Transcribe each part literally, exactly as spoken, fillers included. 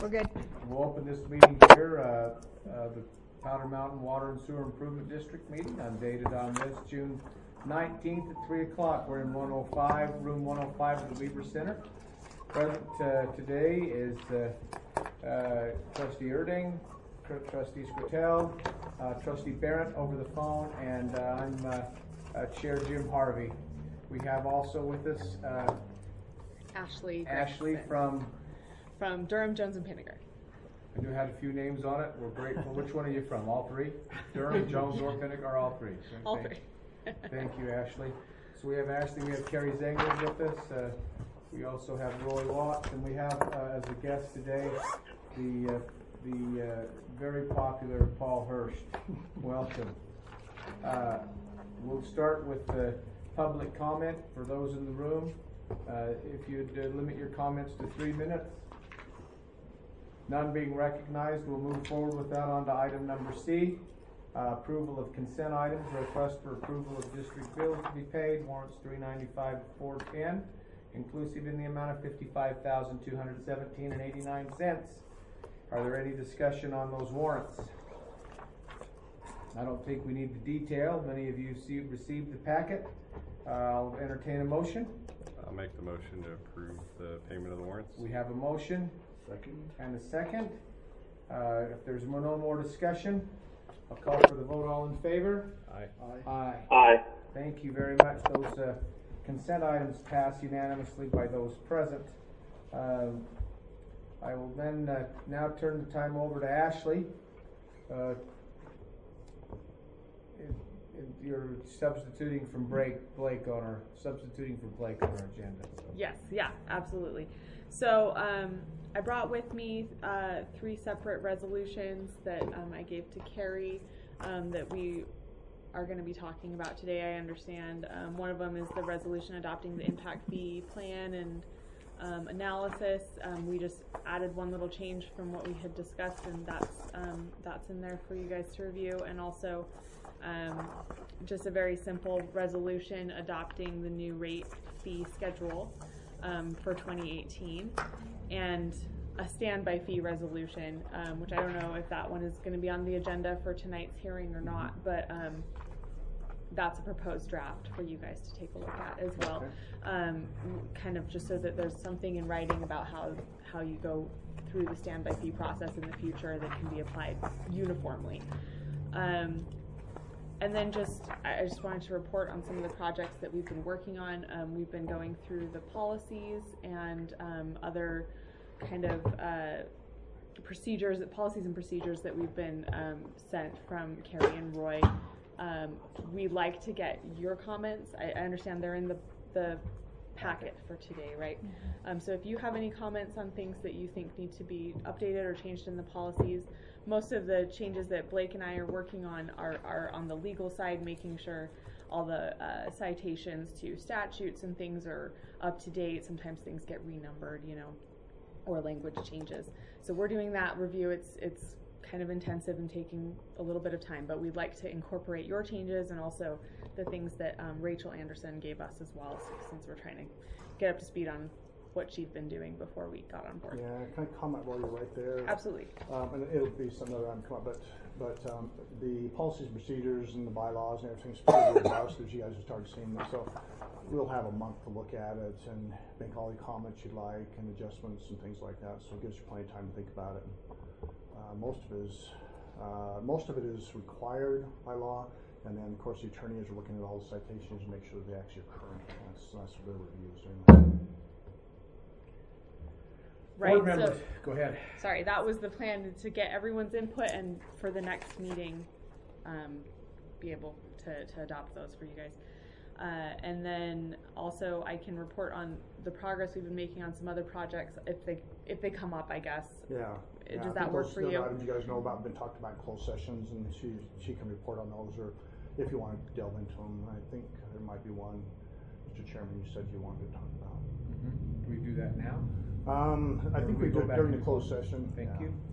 We're good. We'll open this meeting here, uh, uh, the Powder Mountain Water and Sewer Improvement District meeting. I'm dated on this June nineteenth at three o'clock. We're in one oh five, room one oh five of the Weaver Center. Present uh, today is uh, uh, Trustee Erding, tr Trustee Squirtel, uh, Trustee Barrett over the phone, and uh, I'm uh, uh, Chair Jim Harvey. We have also with us uh, Ashley. Ashley Gregson. from from Durham, Jones, and Pinniger. I knew it had a few names on it. We're grateful. Which one are you from? All three? Durham, Jones, or Pinniger, or all three? So all thank, three. Thank you, Ashley. So we have Ashley, we have Kerry Zengler with us. Uh, we also have Roy Watts, and we have uh, as a guest today the uh, the uh, very popular Paul Hurst. Welcome. Uh, we'll start with the public comment for those in the room. Uh, if you'd uh, limit your comments to three minutes. None being recognized, we'll move forward with that on to item number C. Uh, approval of consent items, request for approval of district bills to be paid, warrants three ninety-five to four ten, inclusive in the amount of fifty-five thousand two hundred seventeen and eighty-nine cents. Are there any discussion on those warrants? I don't think we need the detail. Many of you see, received the packet. Uh, I'll entertain a motion. I'll make the motion to approve the payment of the warrants. We have a motion. Second. And a second. Uh, if there's no more discussion, I'll call for the vote. All in favor? Aye. Aye. Aye. Aye. Thank you very much. Those uh, consent items pass unanimously by those present. Um, I will then uh, now turn the time over to Ashley. Uh, if, if you're substituting from Blake, Blake on our substituting for Blake on our agenda. So. Yes, yeah, absolutely. So um, I brought with me uh, three separate resolutions that um, I gave to Kerry um, that we are going to be talking about today. I understand um, one of them is the resolution adopting the impact fee plan and um, analysis. Um, we just added one little change from what we had discussed, and that's um, that's in there for you guys to review. And also um, just a very simple resolution adopting the new rate fee schedule um, for twenty eighteen, and a standby fee resolution, um, which I don't know if that one is going to be on the agenda for tonight's hearing or not, but um, that's a proposed draft for you guys to take a look at as well. Um, kind of just so that there's something in writing about how how you go through the standby fee process in the future that can be applied uniformly. Um, and then just, I just wanted to report on some of the projects that we've been working on. Um, we've been going through the policies and um, other kind of uh, procedures, policies and procedures that we've been um, sent from Kerry and Roy. Um, we'd like to get your comments. I, I understand they're in the, the packet for today, right? Mm-hmm. um, so if you have any comments on things that you think need to be updated or changed in the policies, most of the changes that Blake and I are working on are, are on the legal side, making sure all the uh, citations to statutes and things are up to date. Sometimes things get renumbered, you know, or language changes. So we're doing that review. It's it's kind of intensive and taking a little bit of time, but we'd like to incorporate your changes and also the things that um, Rachel Anderson gave us as well, so, since we're trying to get up to speed on what she'd been doing before we got on board. Yeah, can I comment while you're right there? Absolutely. Um, and it'll be some other time come up, but but um, the policies, procedures, and the bylaws and everything's pretty robust as you guys have started seeing this. So we'll have a month to look at it and make all the comments you like and adjustments and things like that. So it gives you plenty of time to think about it. Uh, most of it is uh, most of it is required by law, and then of course the attorneys are looking at all the citations to make sure that they actually are current. That's that's what their reviews doing. Right. Board members, so, go ahead. Sorry, that was the plan, to get everyone's input and for the next meeting, um, be able to, to adopt those for you guys. Uh, and then also I can report on the progress we've been making on some other projects if they if they come up, I guess. Yeah. Does yeah, that work for you? Items you guys know about, been talked about in closed sessions, and she she can report on those, or if you want to delve into them. I think there might be one, Mister Chairman, you said you wanted to talk about. Mm-hmm. Do we do that now? Um, I or think we, we do it during the closed session. Thank yeah. you.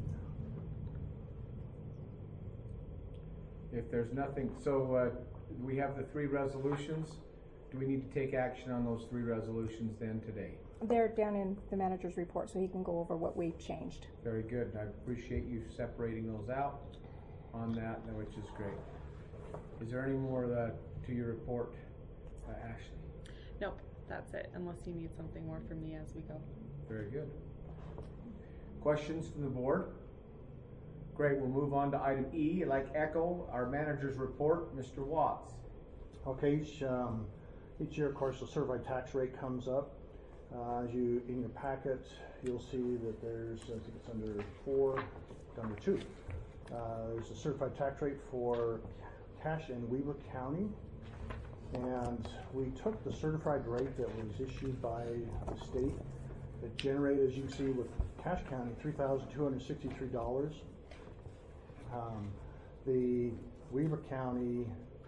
If there's nothing, so uh, we have the three resolutions. Do we need to take action on those three resolutions then today? They're down in the manager's report, so he can go over what we've changed. Very good. I appreciate you separating those out on that, which is great. Is there any more uh, to your report, uh, Ashley? Nope, that's it, unless you need something more from me as we go. Very good. Questions from the board? Great, we'll move on to item E, like Echo, our manager's report, Mister Watts. Okay, each, um, each year, of course, the certified tax rate comes up. Uh, as you, in your packet, you'll see that there's, I think it's under four, it's under two. Uh, there's a certified tax rate for Cache and Weber County. And we took the certified rate that was issued by the state. It generated, as you can see, with Cache County, three thousand two hundred sixty-three dollars. Um, the Weber County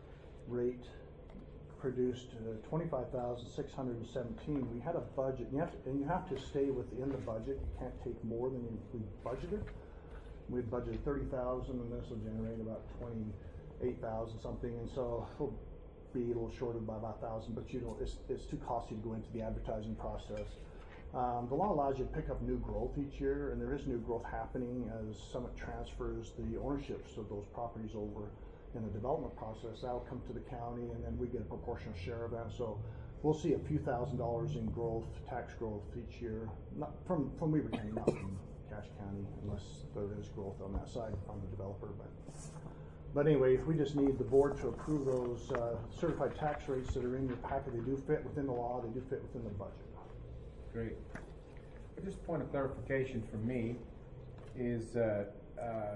rate produced uh, twenty-five thousand six hundred seventeen. We had a budget, and you, have to, and you have to stay within the budget. You can't take more than you, we budgeted. We had budgeted thirty thousand, and this will generate about twenty-eight thousand something, and so it'll be a little shorted by about a thousand. But you know, it's it's too costly to go into the advertising process. Um, the law allows you to pick up new growth each year, and there is new growth happening as Summit transfers the ownerships of those properties over in the development process. That'll come to the county, and then we get a proportional share of that. So we'll see a few thousand dollars in growth, tax growth each year, not from, from Weber County, not from Cache County, unless there is growth on that side from the developer. But but anyway, we just need the board to approve those uh, certified tax rates that are in your packet. They do fit within the law, they do fit within the budget. Great. Just a point of clarification for me is, uh, uh,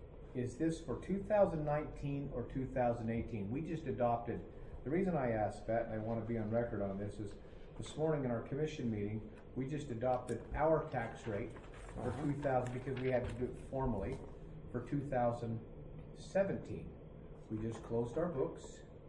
is this for two thousand nineteen or two thousand eighteen? We just adopted, the reason I asked that, and I want to be on record on this, is this morning in our commission meeting, we just adopted our tax rate for two thousand, because we had to do it formally, for two thousand seventeen. We just closed our books.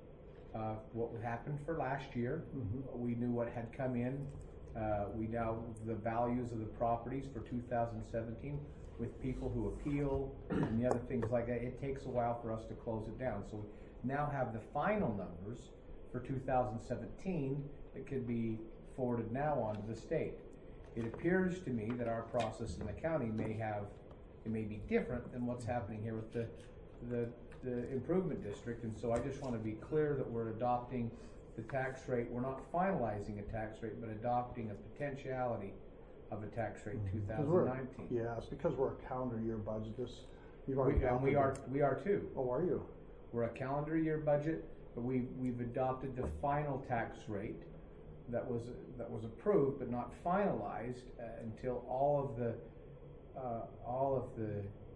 Uh, what happened for last year, mm-hmm. we knew what had come in. Uh, we now, the values of the properties for two thousand seventeen with people who appeal and the other things like that, it takes a while for us to close it down. So we now have the final numbers for two thousand seventeen that could be forwarded now on to the state. It appears to me that our process in the county may have, it may be different than what's happening here with the, the, the improvement district. And so I just want to be clear that we're adopting the tax rate. We're not finalizing a tax rate, but adopting a potentiality of a tax rate in two thousand nineteen. Yeah, it's because we're a calendar year budget. This, you've already we, and we are we are too. Oh, are you? We're a calendar year budget, but we we've adopted the final tax rate that was that was approved but not finalized uh, until all of the uh, all of the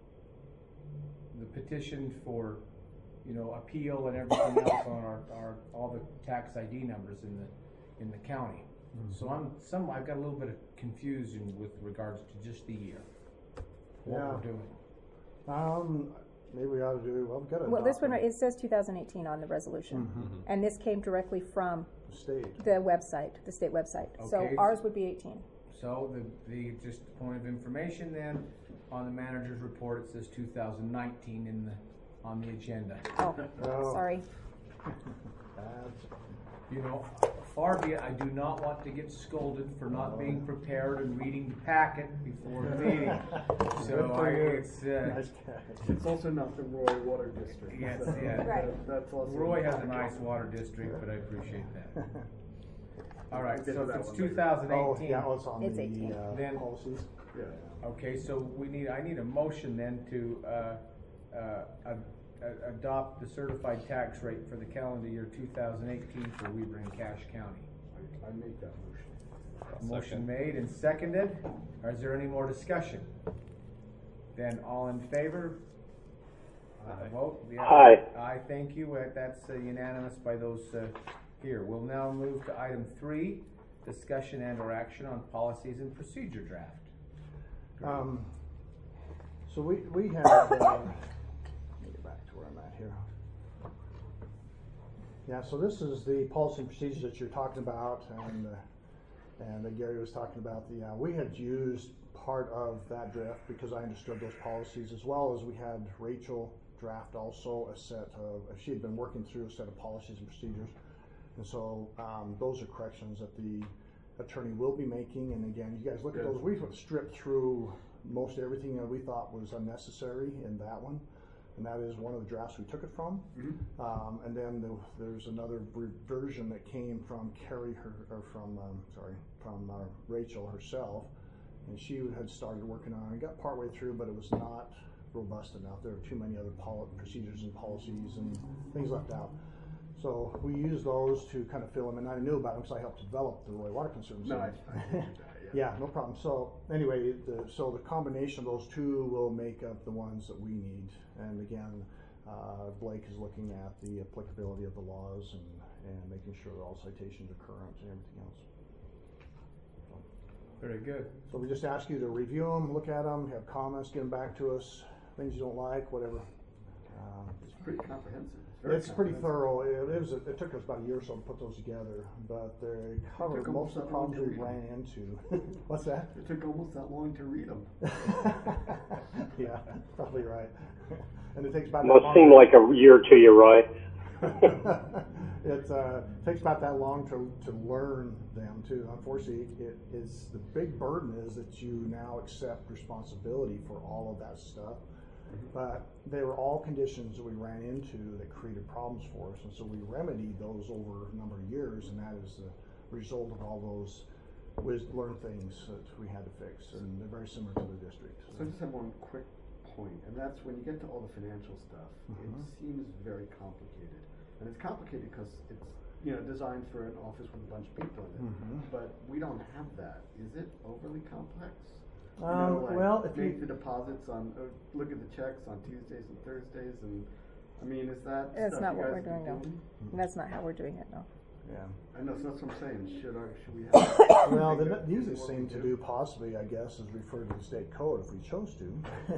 the petition for, you know, appeal and everything else on our, our all the tax I D numbers in the in the county. Mm-hmm. So I'm some I've got a little bit of confusion with regards to just the year. What yeah. we're doing. Um maybe we ought to do well we've got to Well, this one, it says two thousand eighteen on the resolution. Mm-hmm. And this came directly from the state. The website, the state website. Okay. So ours would be eighteen. So the the just a point of information then, on the manager's report it says two thousand nineteen in the on the agenda. Oh, Oh. sorry. That's, You know, far be it, I do not want to get scolded for not being prepared and reading the packet before the meeting. So I, it's, uh, nice catch. It's also not the Roy Water District. Yes, so yeah. Right. that- That's also. Roy has a nice water district, but I appreciate that. All right, We'll get so to if that it's one two later. thousand Oh, eighteen. yeah, oh, it's on It's the eighteen. uh, Then- policies. Yeah. Okay, so we need, I need a motion then to, uh, uh, ad- ad- adopt the certified tax rate for the calendar year two thousand eighteen for Weber and Cache County. I, I make that motion. Motion Second. made and seconded. Or is there any more discussion? Then all in favor? Uh, vote. Yeah. Aye. Aye, thank you. Uh, That's uh, unanimous by those uh, here. We'll now move to item three, discussion and or action on policies and procedure draft. Um, so we, we had, uh, let me get back to where I'm at here. Yeah, so this is the policy and procedures that you're talking about, and, uh, and that Gary was talking about. The, uh, we had used part of that draft because I understood those policies, as well as we had Rachel draft also a set of, she had been working through a set of policies and procedures. And so, um, those are corrections that the attorney will be making, and again, you guys look at those, we've stripped through most everything that we thought was unnecessary in that one, and that is one of the drafts we took it from. Mm-hmm. Um, and then the, there's another version that came from Carrie, her, or from, um, sorry, from uh, Rachel herself, and she had started working on it. It got partway through, but it was not robust enough. There were too many other pol- procedures and policies and things left out. So we used those to kind of fill them, and I knew about them because I helped develop the Roy Water Conservancy. No, I, I did that, yeah. Yeah, no problem. So anyway, the, so the combination of those two will make up the ones that we need. And again, uh, Blake is looking at the applicability of the laws and, and making sure that all citations are current and everything else. So, Very good. so we just ask you to review them, look at them, have comments, get them back to us, things you don't like, whatever. Um, It's pretty comprehensive. Very It's pretty comprehensive. thorough. It, it was. A, it took us about a year or so to put those together, but they covered took most almost of the that long problems to we read ran into. What's that? It took almost that long to read them. Yeah, probably right. And it takes about. Must that seem long like a year to you, Roy. It uh, takes about that long to to learn them too. Unfortunately, it is the big burden is that you now accept responsibility for all of that stuff. But they were all conditions that we ran into that created problems for us, and so we remedied those over a number of years, and that is the result of all those was learned things that we had to fix, and they're very similar to the district. So I just have one quick point, and that's when you get to all the financial stuff, Mhm. it seems very complicated. And it's complicated because it's, you know, designed for an office with a bunch of people in it. Mhm. But we don't have that. Is it overly complex? You Um, know, like well, if make you- the deposits on, or look at the checks on Tuesdays and Thursdays, and I mean, is that That's stuff not you what guys we're be doing, no. doing? That's not how we're doing it, no. Yeah. I know, so that's what I'm saying. Should I, should we have? Well, Make the that- the is easiest what we thing to do possibly, I guess, is refer to the state code if we chose to.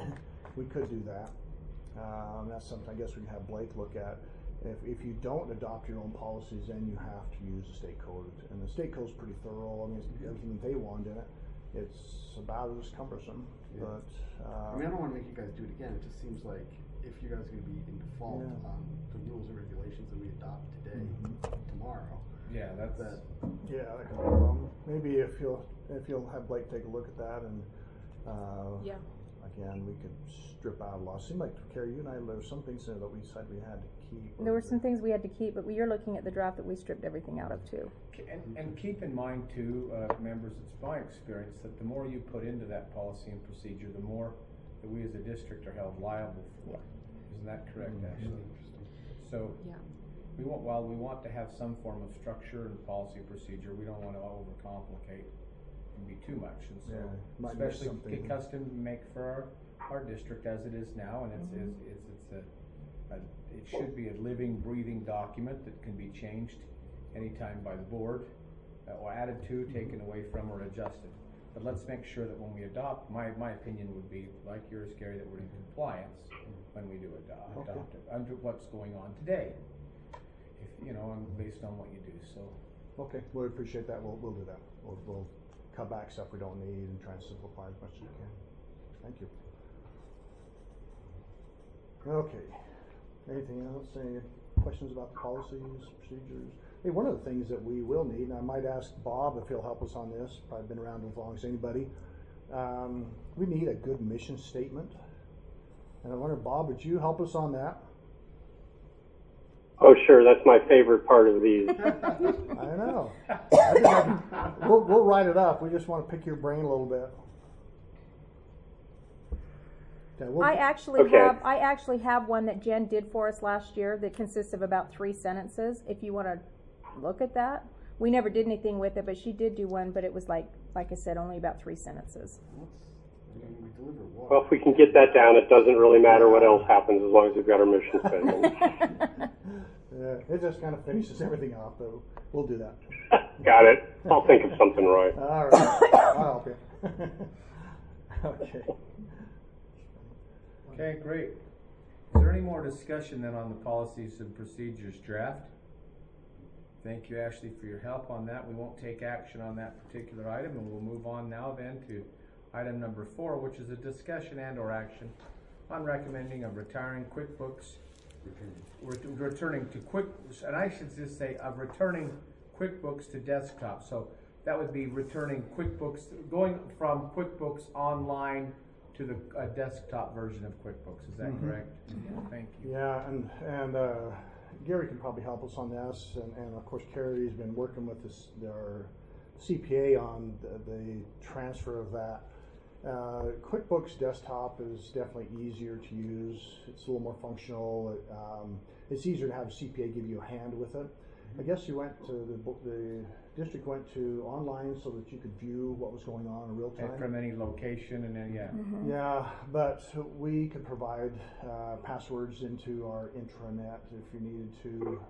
We could do that. Um, that's something I guess we can have Blake look at. If, if you don't adopt your own policies, then you have to use the state code. And the state code's pretty thorough. I mean, it's everything that they want in it. It's about as cumbersome, Yeah. but, I uh, mean, I don't want to make you guys do it again. It just seems like if you guys are going to be in default Yeah. on the rules and regulations that we adopt today, Mhm. tomorrow, Yeah, that's that yeah, that could be a problem. Maybe if you'll, if you'll have Blake take a look at that and, uh, Yeah. again, we could strip out a lot. Seemed like, Carrie, you and I, there were some things in there that we said we had to keep. There were some things we had to keep, but you're looking at the draft that we stripped everything out of too. And, and keep in mind too, uh, members, it's my experience that the more you put into that policy and procedure, the more that we as a district are held liable for. Isn't that correct, Mhm. Ashley? So, Yeah. we want, while we want to have some form of structure and policy procedure, we don't want to overcomplicate and be too much. And so, Yeah, might miss especially something. get custom make for our, our district as it is now, and it's, it's, it's, it's a, a, it should be a living, breathing document that can be changed anytime by the board, uh, or added to, taken away from, or adjusted. But let's make sure that when we adopt, my, my opinion would be, like yours, Gary, that we're in compliance when we do adopt, Okay. adopt it, under what's going on today. If, you know, and based on what you do, so. Okay, we appreciate that. We'll, we'll do that. We'll, we'll cut back stuff we don't need and try and simplify as much as we can. Thank you. Okay. Anything else? Any questions about the policies, procedures? Hey, one of the things that we will need, and I might ask Bob if he'll help us on this, probably been around as long as anybody. Um, we need a good mission statement. And I wonder, Bob, would you help us on that? Oh, sure. That's my favorite part of these. I know. I think I can, we'll, we'll write it up. We just want to pick your brain a little bit. Okay, we'll, I actually Okay. have, I actually have one that Jen did for us last year that consists of about three sentences, if you wanna look at that. We never did anything with it, but she did do one, but it was like, like I said, only about three sentences. what's, I mean, we deliver water. Well, if we can get that down, it doesn't really matter what else happens as long as we've got our mission statement. yeah, it just kind of finishes everything off, though. We'll do that. Got it. I'll think of something, Roy. All right. I'll help you. Okay. Okay, great. Is there any more discussion then on the policies and procedures draft? Thank you, Ashley, for your help on that. We won't take action on that particular item, and we'll move on now then to item number four, which is a discussion and or action on recommending of retiring QuickBooks, ret- returning to Quick, and I should just say of returning QuickBooks to desktop. So that would be returning QuickBooks, going from QuickBooks Online to the uh, desktop version of QuickBooks. Is that Mhm. correct? Thank you. Yeah, and, and, uh, Gary can probably help us on this, and, and of course Carrie's been working with this, our C P A on the, the transfer of that. Uh, QuickBooks Desktop is definitely easier to use. It's a little more functional. It, um, it's easier to have a C P A give you a hand with it. I guess you went to the, bo- the district went to online so that you could view what was going on in real time. And from any location and then, yeah. Yeah, but we could provide uh, passwords into our intranet if you needed to.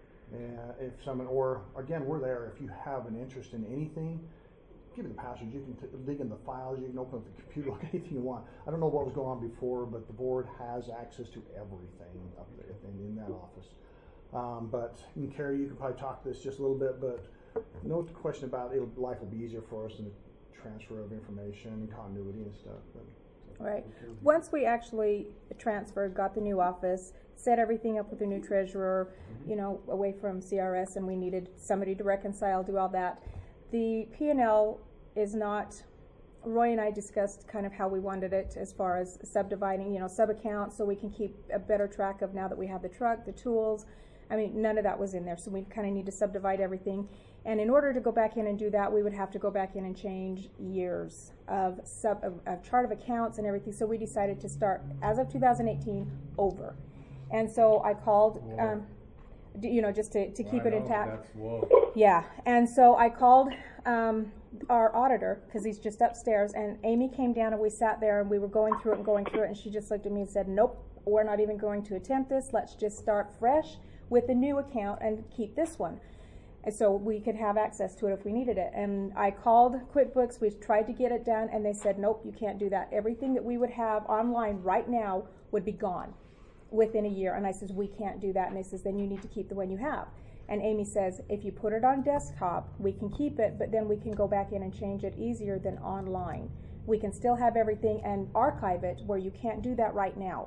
Uh, if someone, or again, we're there. If you have an interest in anything, give it the password. You can t- dig in the files. You can open up the computer, look at anything you want. I don't know what was going on before, but the board has access to everything up there in, in that office. Um, but and Carrie, you could probably talk to this just a little bit, but no question about it. Life will be easier for us in the transfer of information and continuity and stuff. But, Right. Once we actually transferred, got the new office, set everything up with the new treasurer, you know, away from C R S, and we needed somebody to reconcile, do all that. The P and L is not, Roy and I discussed kind of how we wanted it as far as subdividing, you know, sub-accounts, so we can keep a better track of now that we have the truck, the tools. I mean, none of that was in there, so we kind of need to subdivide everything. And in order to go back in and do that, we would have to go back in and change years of sub of, of chart of accounts and everything. So we decided to start, as of two thousand eighteen, over. And so I called, um, d- you know, just to, to keep I it know, intact. That's whoa. Yeah, and so I called um, our auditor, because he's just upstairs, and Amy came down and we sat there and we were going through it and going through it, and she just looked at me and said, nope, we're not even going to attempt this. Let's just start fresh with the new account and keep this one. And so we could have access to it if we needed it. And I called QuickBooks, we tried to get it done, and they said, nope, you can't do that. Everything that we would have online right now would be gone within a year. And I says, we can't do that. And they says, then you need to keep the one you have. And Amy says, if you put it on desktop, we can keep it, but then we can go back in and change it easier than online. We can still have everything and archive it, where you can't do that right now,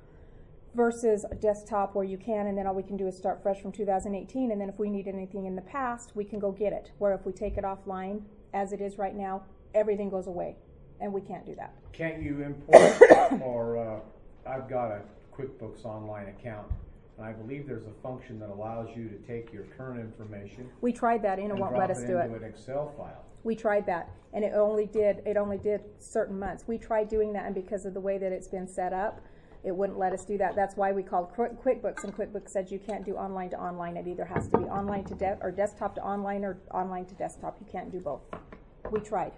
versus a desktop where you can, and then all we can do is start fresh from two thousand eighteen, and then if we need anything in the past, we can go get it. Where if we take it offline, as it is right now, everything goes away, and we can't do that. Can't you import, or uh, I've got a QuickBooks Online account, and I believe there's a function that allows you to take your current information We tried that, and it and won't drop let it us do into it. an Excel file. We tried that, and it only did, it only did certain months. We tried doing that, and because of the way that it's been set up, it wouldn't let us do that. That's why we called Qu- QuickBooks, and QuickBooks said you can't do online to online. It either has to be online to de- or desktop to online, or online to desktop. You can't do both. We tried,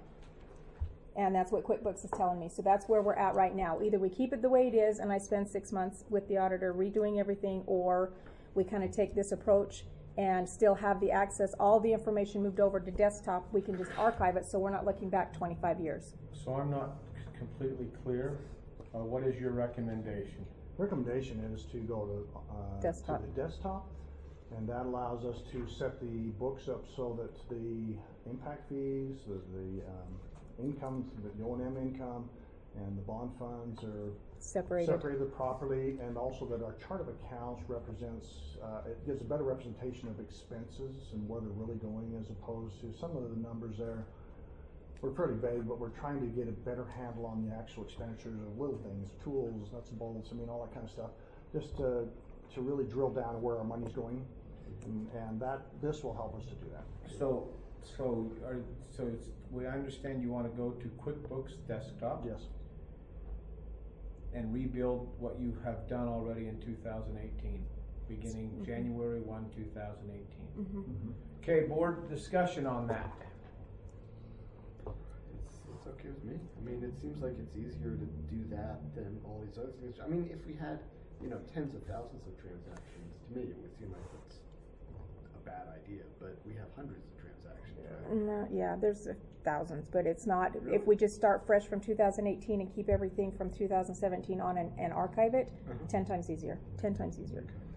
and that's what QuickBooks is telling me. So that's where we're at right now. Either we keep it the way it is, and I spend six months with the auditor redoing everything, or we kind of take this approach and still have the access, all the information moved over to desktop. We can just archive it, so we're not looking back twenty-five years. So I'm not c- completely clear. Uh, what is your recommendation? recommendation is to go to, uh, Desktop. to the desktop, and that allows us to set the books up so that the impact fees, the, the um, income, the O and M income, and the bond funds are Separated. separated properly, and also that our chart of accounts represents, uh, it gives a better representation of expenses and where they're really going, as opposed to some of the numbers there were fairly vague, but we're trying to get a better handle on the actual expenditures of little things, tools, nuts and bolts, I mean, all that kind of stuff, just to, to really drill down where our money's going, and, and that, this will help us to do that. So, so, are, so it's, we understand you want to go to QuickBooks Desktop Yes. and rebuild what you have done already in two thousand eighteen, beginning Mhm. January first, two thousand eighteen. Mm-hmm. Okay, board discussion on that. It's, it's okay with me. I mean, it seems like it's easier to do that than all these other things. I mean, if we had, you know, tens of thousands of transactions, to me, it would seem like it's a bad idea, but we have hundreds of transactions, right? No, yeah, there's uh, thousands, but it's not, if we just start fresh from two thousand eighteen and keep everything from two thousand seventeen on and, and archive it, Uh-huh. ten times easier, ten times easier.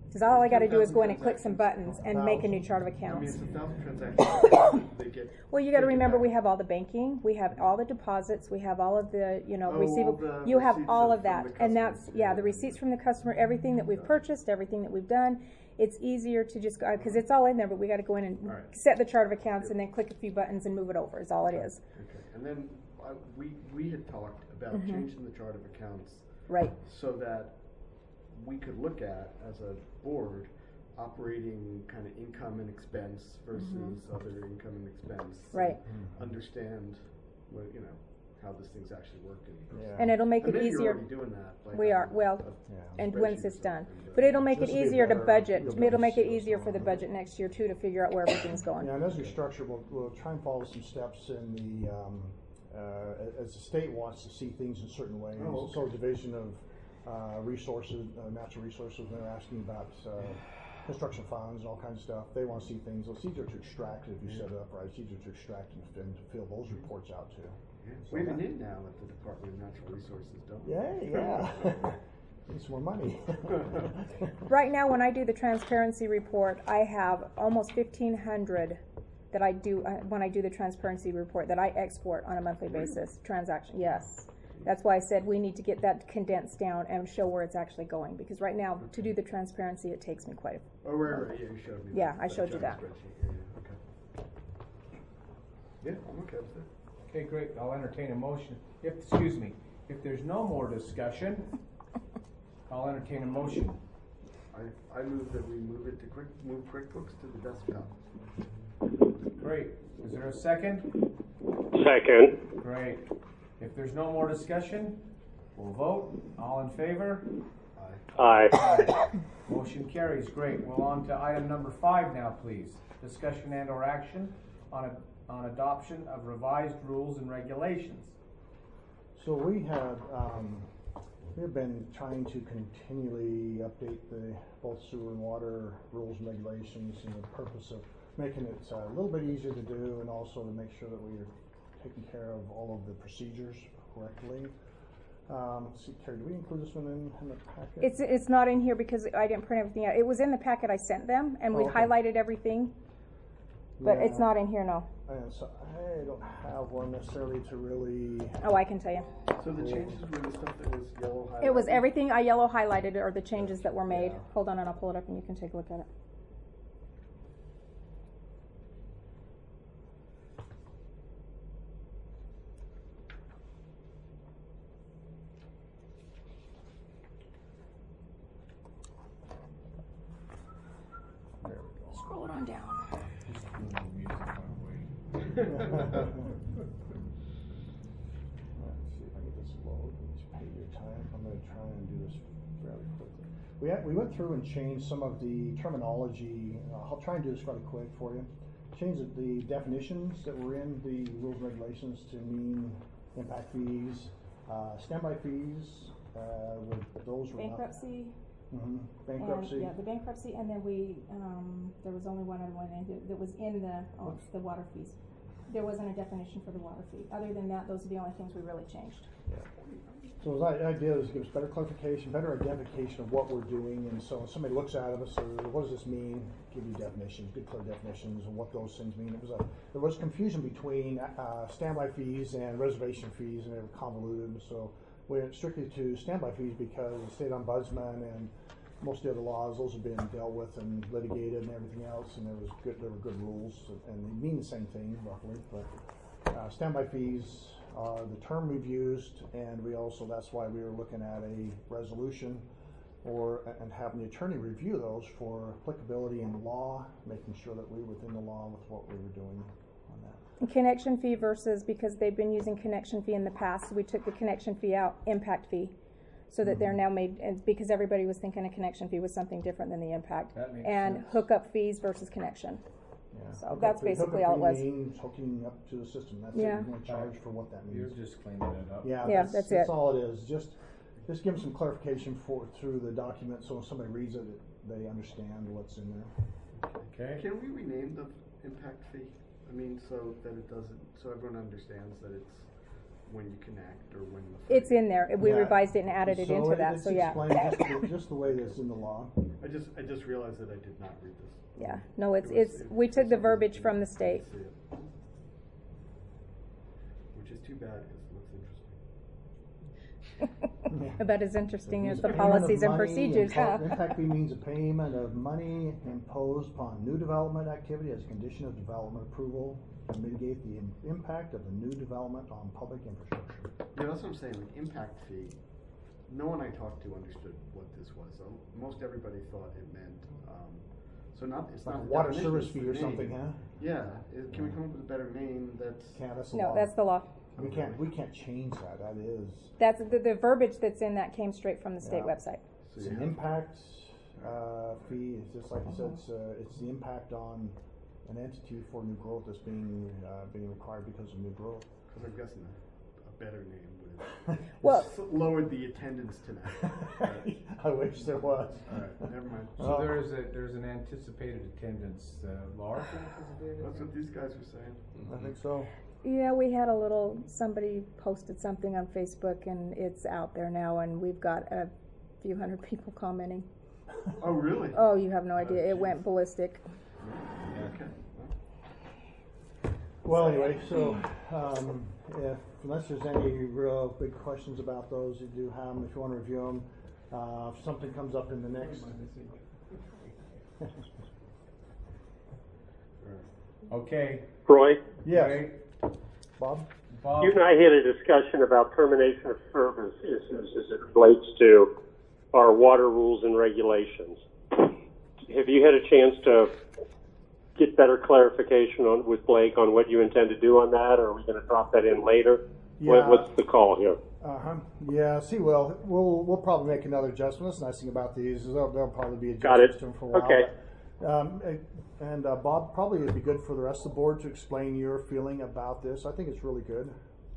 Cause all I gotta It's do is two go in thousand and click some buttons and make a new chart of I mean, accounts. it's a thousand transactions, they get. Well, you gotta they get remember, we back. have all the banking, we have all the deposits, we have all of the, you know, Oh, all receivable, the you have receipts all of- of that, from the and that's, customers, yeah, yeah. the receipts from the customer, everything that we've purchased, everything that we've done. It's easier to just go, cause it's all in there, but we gotta go in and Alright. set the chart of accounts and then click a few buttons and move it over, is all it is. Okay, and then, uh, we, we had talked about Mhm. changing the chart of accounts Right, so that we could look at, as a board, operating kind of income and expense versus other income and expense. and Right. Understand, what, you know, how this thing's actually working. Yeah. and it'll make And it maybe you're easier. already doing that. like We on are, well, a Yeah. And spreadsheet once or it's done, something, but it'll make it Just to be easier to better- budget, you'll be it'll make it able to see easier what's for the going on. budget next year too, to figure out where everything's going. Yeah, and as we structure, we'll, we'll try and follow some steps in the, um, uh, as the state wants to see things in certain ways. Oh, So okay. division of, uh, resources, uh, natural resources, they're asking about, uh, construction funds and all kinds of stuff. They wanna see things, it's easier to extract if you set it up right, it's easier to extract and, and fill those reports out too. Yeah. We have an in now at the Department of Natural Resources, don't we? Yeah, yeah. Need some more money. Right now, when I do the transparency report, I have almost fifteen hundred that I do, uh, when I do the transparency report, that I export on a monthly basis, transaction, yes. That's why I said we need to get that condensed down and show where it's actually going, because right now, to do the transparency, it takes me quite a, Oh, right, right, yeah, you showed me. Yeah, that- I showed you giant that. spreadsheet. Yeah, yeah, okay. Yeah, I'm okay with it. Okay, great, I'll entertain a motion, if, excuse me, if there's no more discussion, I'll entertain a motion. I, I move that we move it to Quick, move QuickBooks to the desktop. Great, is there a second? Second. Great, if there's no more discussion, we'll vote, all in favor? Aye. Aye. Motion carries, great, well, on to item number five now, please. Discussion and or action on a, on adoption of revised rules and regulations. So we have, um, we have been trying to continually update the both sewer and water rules and regulations in the purpose of making it uh, a little bit easier to do and also to make sure that we are taking care of all of the procedures correctly. Um, let's see, Carrie, did we include this one in, in the packet? it's, it's not in here because I didn't print everything out. It was in the packet I sent them, and we Oh, okay. highlighted everything, but it's Yeah. not in here, no. And so I don't have one necessarily to really. Oh, I can tell you. So the changes were the stuff that was yellow highlighted? It was everything I yellow highlighted are the changes that were made. Yeah. Hold on and I'll pull it up and you can take a look at it. There we go. Scroll it on down. Let's see if I get this load. Just pay your time. I'm going to try and do this fairly quickly. We had, we went through and changed some of the terminology. Uh, I'll try and do this fairly quick for you. Change the, the definitions that were in the rules and regulations to mean impact fees, uh, standby fees. Uh, with those were not- Bankruptcy. Mhm. Bankruptcy. And, yeah, the bankruptcy, and then we, um, there was only one other one in that, that was in the, oh, it's the water fees. There wasn't a definition for the water fee. Other than that, those are the only things we really changed. So the idea is to give us better clarification, better identification of what we're doing, and so when somebody looks at us, or what does this mean? Give you definitions, good clear definitions of what those things mean. It was a, there was confusion between uh, standby fees and reservation fees, and they were convoluted. So we went strictly to standby fees because the state ombudsman and most of the other laws, those have been dealt with and litigated and everything else, and there was good, there were good rules, and they mean the same thing roughly, but uh, standby fees are the term we've used, and we also, that's why we were looking at a resolution or, and having the attorney review those for applicability in law, making sure that we were within the law with what we were doing on that. Connection fee versus, because they've been using connection fee in the past, we took the connection fee out, impact fee. So that they're now made, and because everybody was thinking a connection fee was something different than the impact. That makes And sense. hookup fees versus connection. Yeah. So Hookup that's fee- basically hookup all it fee was. means hooking up to the system, that's it, Yeah. you're gonna charge for what that You're means. just cleaning it up. Yeah, Yeah, that's, that's that's it. all it is, just, just give them some clarification for, through the document, so when somebody reads it, they understand what's in there. Okay, Can we rename the impact fee? I mean, so that it doesn't, so everyone understands that it's when you connect or when the. It's in there. We Yeah. revised it and added it So into that, it's so yeah. explained just, the- just the way that's in the law. I just, I just realized that I did not read this. Yeah, no, it's, It was- it's, it- we for took the some reason, verbiage I from the didn't state. see it. Which is too bad, because it looks interesting. About as interesting It as means the payment of policies and money procedures, huh? impo- Impact fee means a payment of money imposed upon new development activity as a condition of development approval to mitigate the im- impact of the new development on public infrastructure. Yeah, that's what I'm saying, the impact fee, no one I talked to understood what this was. So most everybody thought it meant, um, so not, it's Like not a the water definition, service it's fee the or something, name. huh? Yeah, it- can we come up with a better name that's? Yeah, that's the No, law. that's the law. We can't, we can't change that, that is, That's, the, the verbiage that's in that came straight from the state Yeah. website. So it's you an have- impact, uh, fee, it's just like I said, it's, uh, it's the impact on an entity for new growth that's being, uh, being required because of new growth. Cause I'm guessing a, a better name would have Well- lowered the attendance tonight. I wish there was. Alright, never mind. So there is a, there's an anticipated attendance, uh, large anticipated? That's what these guys were saying. I think so. Yeah, we had a little, somebody posted something on Facebook and it's out there now and we've got a few hundred people commenting. Oh, really? Oh, you have no Oh, idea, it geez. went ballistic. Okay. Well, anyway, so, um, if, unless there's any real big questions about those, you do have them, if you wanna review them. Uh, if something comes up in the next. Okay. Roy, Yes, Ray, Bob? Bob, you and I had a discussion about termination of service issues as it relates to our water rules and regulations. Have you had a chance to get better clarification on, with Blake on what you intend to do on that, or are we going to drop that in later? What, Yeah. what's the call here? Uh-huh, yeah, see, well, we'll, we'll probably make another adjustment. That's the nice thing about these, is there'll, there'll probably be Got adjustments it. to them for a while. Okay. Um, eh, and, uh, Bob, probably it'd be good for the rest of the board to explain your feeling about this. I think it's really good.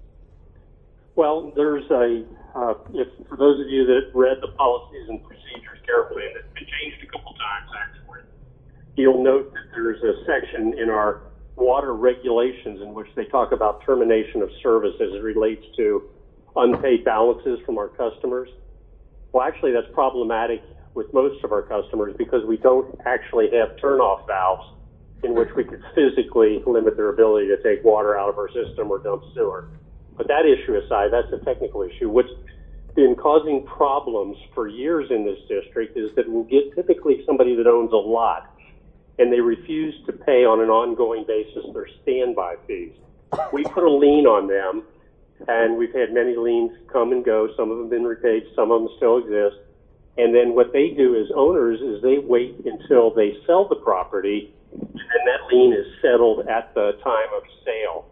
Well, there's a, uh, if, for those of you that read the policies and procedures carefully, and it's been changed a couple times actually, you'll note that there's a section in our water regulations in which they talk about termination of service as it relates to unpaid balances from our customers. Well, actually, that's problematic with most of our customers because we don't actually have turnoff valves in which we could physically limit their ability to take water out of our system or dump sewer. But that issue aside, that's a technical issue. What's been causing problems for years in this district is that we'll get typically somebody that owns a lot and they refuse to pay on an ongoing basis their standby fees. We put a lien on them, and we've had many liens come and go. Some of them have been repaid, some of them still exist. And then what they do as owners is they wait until they sell the property, and that lien is settled at the time of sale.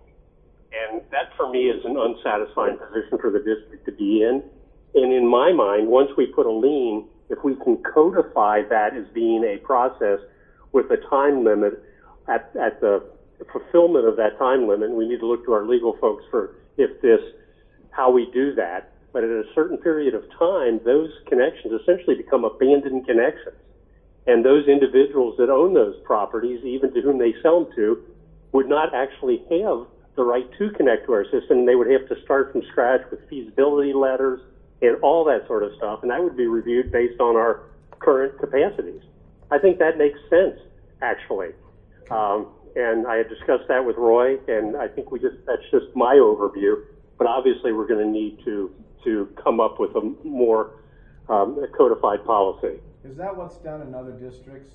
And that, for me, is an unsatisfying position for the district to be in. And in my mind, once we put a lien, if we can codify that as being a process with a time limit at, at the fulfillment of that time limit, we need to look to our legal folks for if this, how we do that. But at a certain period of time, those connections essentially become abandoned connections. And those individuals that own those properties, even to whom they sell them to, would not actually have the right to connect to our system. They would have to start from scratch with feasibility letters and all that sort of stuff. And that would be reviewed based on our current capacities. I think that makes sense, actually. Um, and I had discussed that with Roy, and I think we just, that's just my overview. But obviously we're going to need to, to come up with a more um, codified policy. is that what's done in other districts?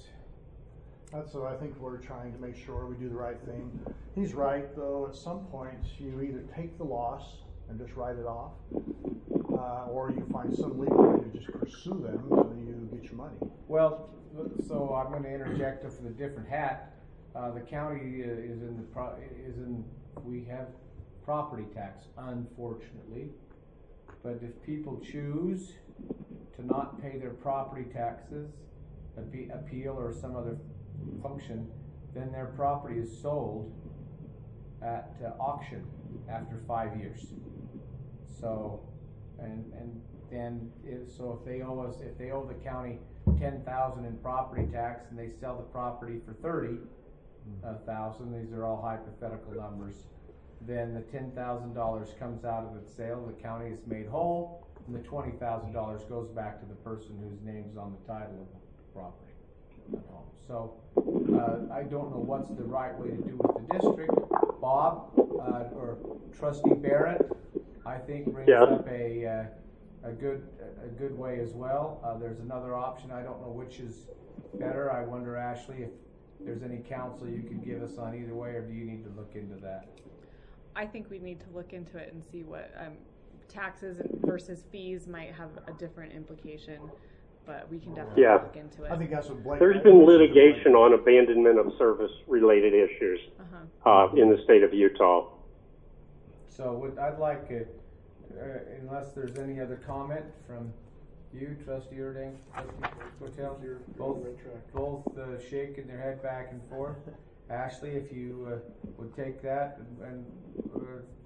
That's what I think we're trying to make sure we do the right thing. He's right, though, at some point, you either take the loss and just write it off, uh, or you find some legal way to just pursue them until you get your money. Well, so I'm going to interject for the different hat. Uh, the county is in the pro- is in we have property tax, unfortunately. But if people choose to not pay their property taxes, appe- appeal or some other function, then their property is sold at uh, auction after five years. So, and and then if, so if they owe us, if they owe the county ten thousand in property tax and they sell the property for thirty thousand, these are all hypothetical numbers, then the ten thousand dollars comes out of the sale, the county is made whole, and the twenty thousand dollars goes back to the person whose name's on the title property. So, uh, I don't know what's the right way to do with the district. Bob, uh, or Trustee Barrett, I think brings Yeah. up a, uh, a good, a good way as well. Uh, there's another option, I don't know which is better. I wonder, Ashley, if there's any counsel you could give us on either way, or do you need to look into that? I think we need to look into it and see what, um, taxes versus fees might have a different implication, but we can definitely Yeah. look into it. I think that's what Blake. There's been litigation on abandonment of service related issues Uh-huh. uh, in the state of Utah. So would, I'd like, uh, uh, unless there's any other comment from you, Trustee Erding, Trustee Cortell, both, both uh, shaking their head back and forth. Ashley, if you uh, would take that, and, and uh,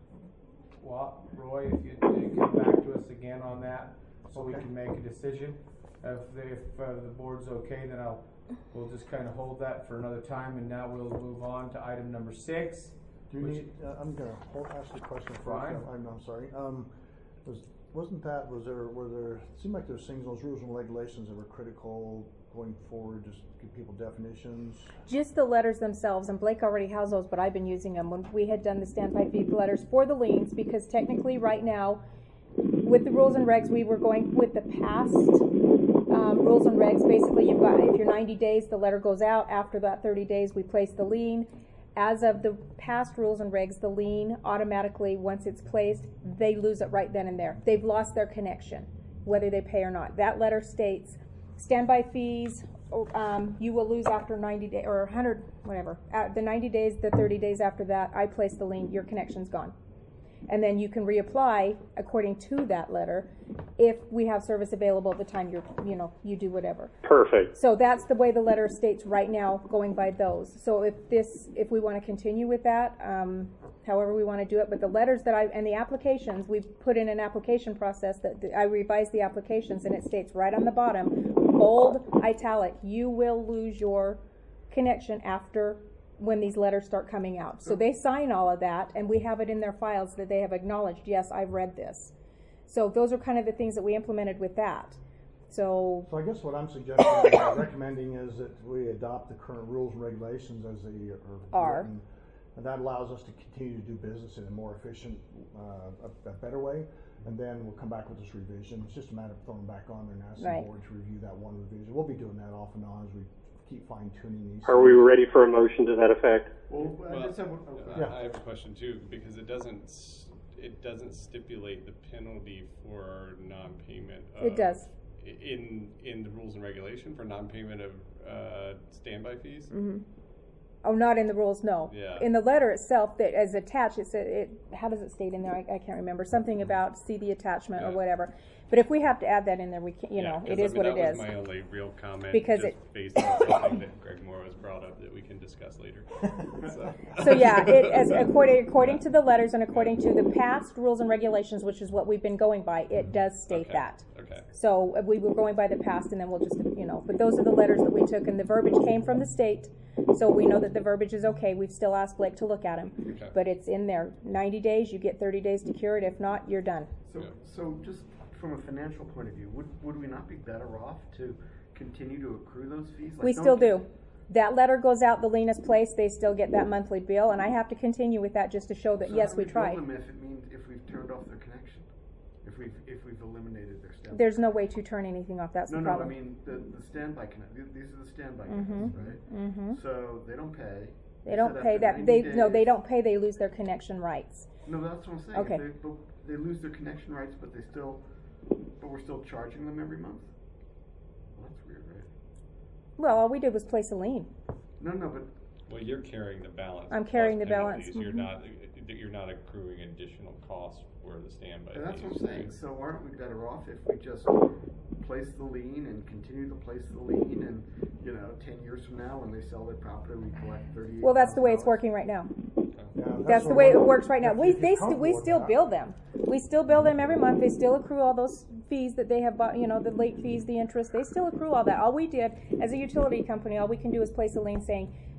Wa- Roy, if you'd uh, come back to us again on that, so we Okay. can make a decision. If, the- if uh, the board's okay, then I'll, we'll just kind of hold that for another time, and now we'll move on to item number six. Do you Which- need, uh, I'm gonna hold, ask the question first. Fine. I'm, I'm sorry. Um, was, wasn't that, was there, were there, it seemed like there's things, those rules and regulations that were critical going forward, just give people definitions? Just the letters themselves, and Blake already has those, but I've been using them when we had done the standby fee letters for the liens, because technically right now, with the rules and regs, we were going with the past um, rules and regs. Basically, you've got, if you're ninety days, the letter goes out. After that thirty days, we place the lien. As of the past rules and regs, the lien automatically, once it's placed, they lose it right then and there. They've lost their connection, whether they pay or not. That letter states, standby fees, or, um, you will lose after ninety days, or one hundred, whatever. At the ninety days, the thirty days after that, I place the lien, your connection's gone. And then you can reapply according to that letter if we have service available at the time you're, you know, you do whatever. Perfect. So that's the way the letter states right now, going by those. So if this, if we want to continue with that, um, however we want to do it, but the letters that I, and the applications, we've put in an application process that I revised the applications, and it states right on the bottom, bold, italic, you will lose your connection after when these letters start coming out. So they sign all of that, and we have it in their files that they have acknowledged, yes, I've read this. So those are kind of the things that we implemented with that. So, So I guess what I'm suggesting, uh, recommending is that we adopt the current rules and regulations as they are Are. written. And that allows us to continue to do business in a more efficient, uh, a, a better way. And then we'll come back with this revision. It's just a matter of throwing back on there and asking Right. the board to review that one revision. We'll be doing that off and on as we keep fine tuning these. Are we ready for a motion to that effect? Well, I Well, just have, one- oh, uh, I have a question too, because it doesn't, s- it doesn't stipulate the penalty for non-payment of. It does. i- In, in the rules and regulation for non-payment of, uh, standby fees? mhm. Oh, not in the rules, no. Yeah. In the letter itself that is attached, it said, it, how does it state in there? I, I can't remember. Something about see the attachment or Yeah. whatever. But if we have to add that in there, we can, you Yeah, know, 'cause it I is mean, what it that is. was my only real comment, Because just it- based on something that Greg Moore has brought up that we can discuss later. So, So yeah, it, as according, according to the letters and according to the past rules and regulations, which is what we've been going by, it does state Okay, that. okay. So uh, we were going by the past, and then we'll just, you know, but those are the letters that we took, and the verbiage came from the state, so we know that the verbiage is okay. We've still asked Blake to look at them, Okay. but it's in there. ninety days, you get thirty days to cure it. If not, you're done. So, Yeah. so just from a financial point of view, would, would we not be better off to continue to accrue those fees? Like, We don't still get- do. That letter goes out, the lien is placed, they still get that monthly bill, and I have to continue with that just to show that, So yes, how do we bill tried. them if it means, if we've turned off their connection? If we've, if we've eliminated their standby? There's no way to turn anything off, that's No, the no, I problem. mean, the, the standby connect, th- these are the standby Mhm. connects, right? Mm-hmm. So they don't pay. They You don't said pay after that, ninety they, no, they days- don't pay, they lose their connection rights. No, that's what I'm saying. Okay. If They, but they lose their connection rights, but they still, but we're still charging them every month? Well, that's weird, right? Well, all we did was place a lien. No, no, but Well, you're carrying the balance. I'm carrying plus the balance, penalties. You're mhm. not, you're not accruing additional costs for the standby and that's what I'm fees, saying. right? So aren't we better off if we just place the lien and continue to place the lien and, you know, ten years from now when they sell their property, we collect thirty-eight. Well, that's the way it's working right now. Yeah, That's the what way it we're- works right now. if We, you're they, st- comfortable we with still that. bill them. We still bill them every month. They still accrue all those fees that they have bought, you know, the late fees, the interest. They still accrue all that. All we did, as a utility company, all we can do is place a lien saying,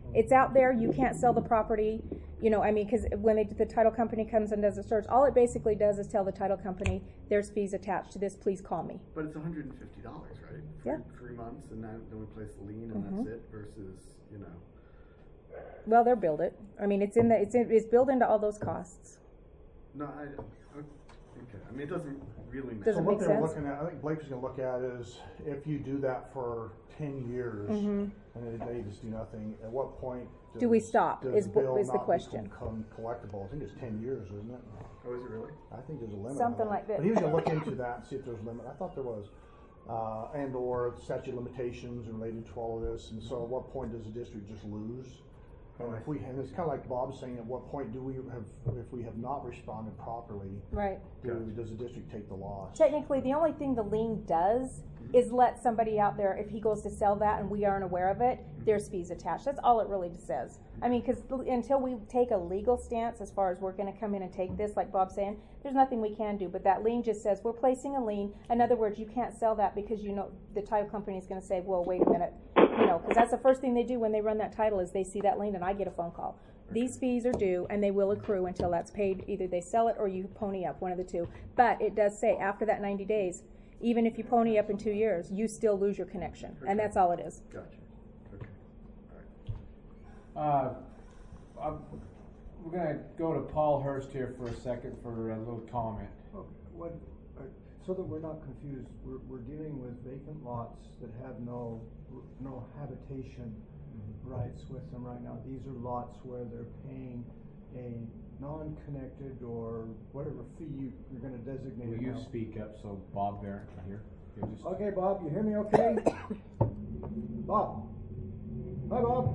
It's out there, you can't sell the property, you know, I mean, cause when they, the title company comes and does a search, all it basically does is tell the title company, there's fees attached to this, please call me. But it's hundred and fifty dollars, right? For Yeah. Three months, and then, then we place the lien, and Mhm. that's it, versus, you know. Well, they'll build it. I mean, it's in the, it's in, it's built into all those costs. No, I, okay, I mean, it doesn't really matter. Does So it what make they're sense? looking at, I think Blake's gonna look at is, if you do that for ten years, Mhm. and they, they just do nothing, at what point does, Do we stop, does is the wh- bill is the not question. become collectible? I think it's ten years, isn't it? Oh, is it really? I think there's a limit. on Something like that. But he was gonna look into that and see if there's a limit. I thought there was. Uh, and or statute of limitations related to all of this, and so at what point does the district just lose? And if we, and it's kinda like Bob's saying, at what point do we have, if we have not responded properly, Right. do, does the district take the loss? Technically, the only thing the lien does is let somebody out there, if he goes to sell that and we aren't aware of it, there's fees attached. That's all it really says. I mean, because until we take a legal stance as far as we're going to come in and take this, like Bob's saying, there's nothing we can do. But that lien just says we're placing a lien. In other words, you can't sell that because you know the title company is going to say, well, wait a minute, you know, because that's the first thing they do when they run that title is they see that lien and I get a phone call. These fees are due and they will accrue until that's paid. Either they sell it or you pony up, one of the two. But it does say after that ninety days, even if you pony up in two years, you still lose your connection. And that's all it is. Gotcha. Okay. All right. Uh, I'm- we're gonna go to Paul Hurst here for a second for a little comment. Oh, What, uh, so that we're not confused, we're, we're dealing with vacant lots that have no, no habitation rights with them right now. These are lots where they're paying a non-connected or whatever fee you, you're gonna designate Will it you now. speak up so Bob Barrett can hear? You'll just- Okay, Bob, you hear me okay? Bob? Hi, Bob?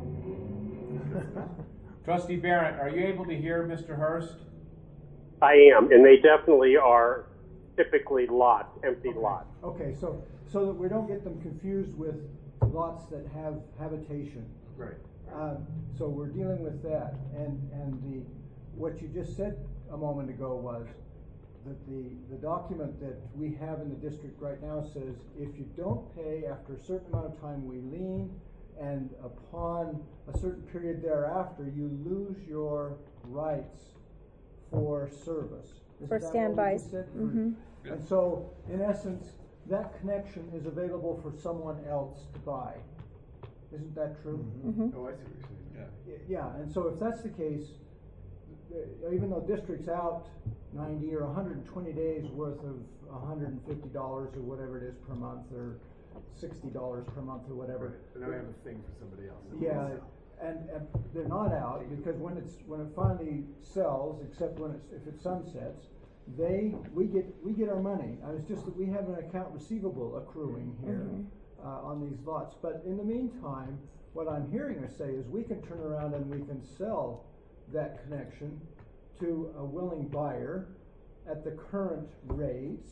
Trustee Barrett, are you able to hear Mister Hurst? I am, and they definitely are typically lots, empty Okay. lots. Okay, so, so that we don't get them confused with lots that have habitation. Right. Um, so we're dealing with that, and, and the, what you just said a moment ago was that the, the document that we have in the district right now says, if you don't pay after a certain amount of time, we lien, and upon a certain period thereafter, you lose your rights for service. Isn't For that what we standbys. just said? Mhm. And so, in essence, that connection is available for someone else to buy. Isn't that true? Mhm. Oh, I see what you're saying. Yeah. Y- Yeah, and so if that's the case, uh, even though district's out ninety or hundred and twenty days worth of hundred and fifty dollars or whatever it is per month, or sixty dollars per month or whatever. Right. And then we have a thing for somebody else. Yeah, and, and they're not out, because when it's, when it finally sells, except when it's, if it sunsets, they, we get, we get our money. Uh, it's just that we have an account receivable accruing here, uh, on these lots. But in the meantime, what I'm hearing her say is we can turn around and we can sell that connection to a willing buyer at the current rates,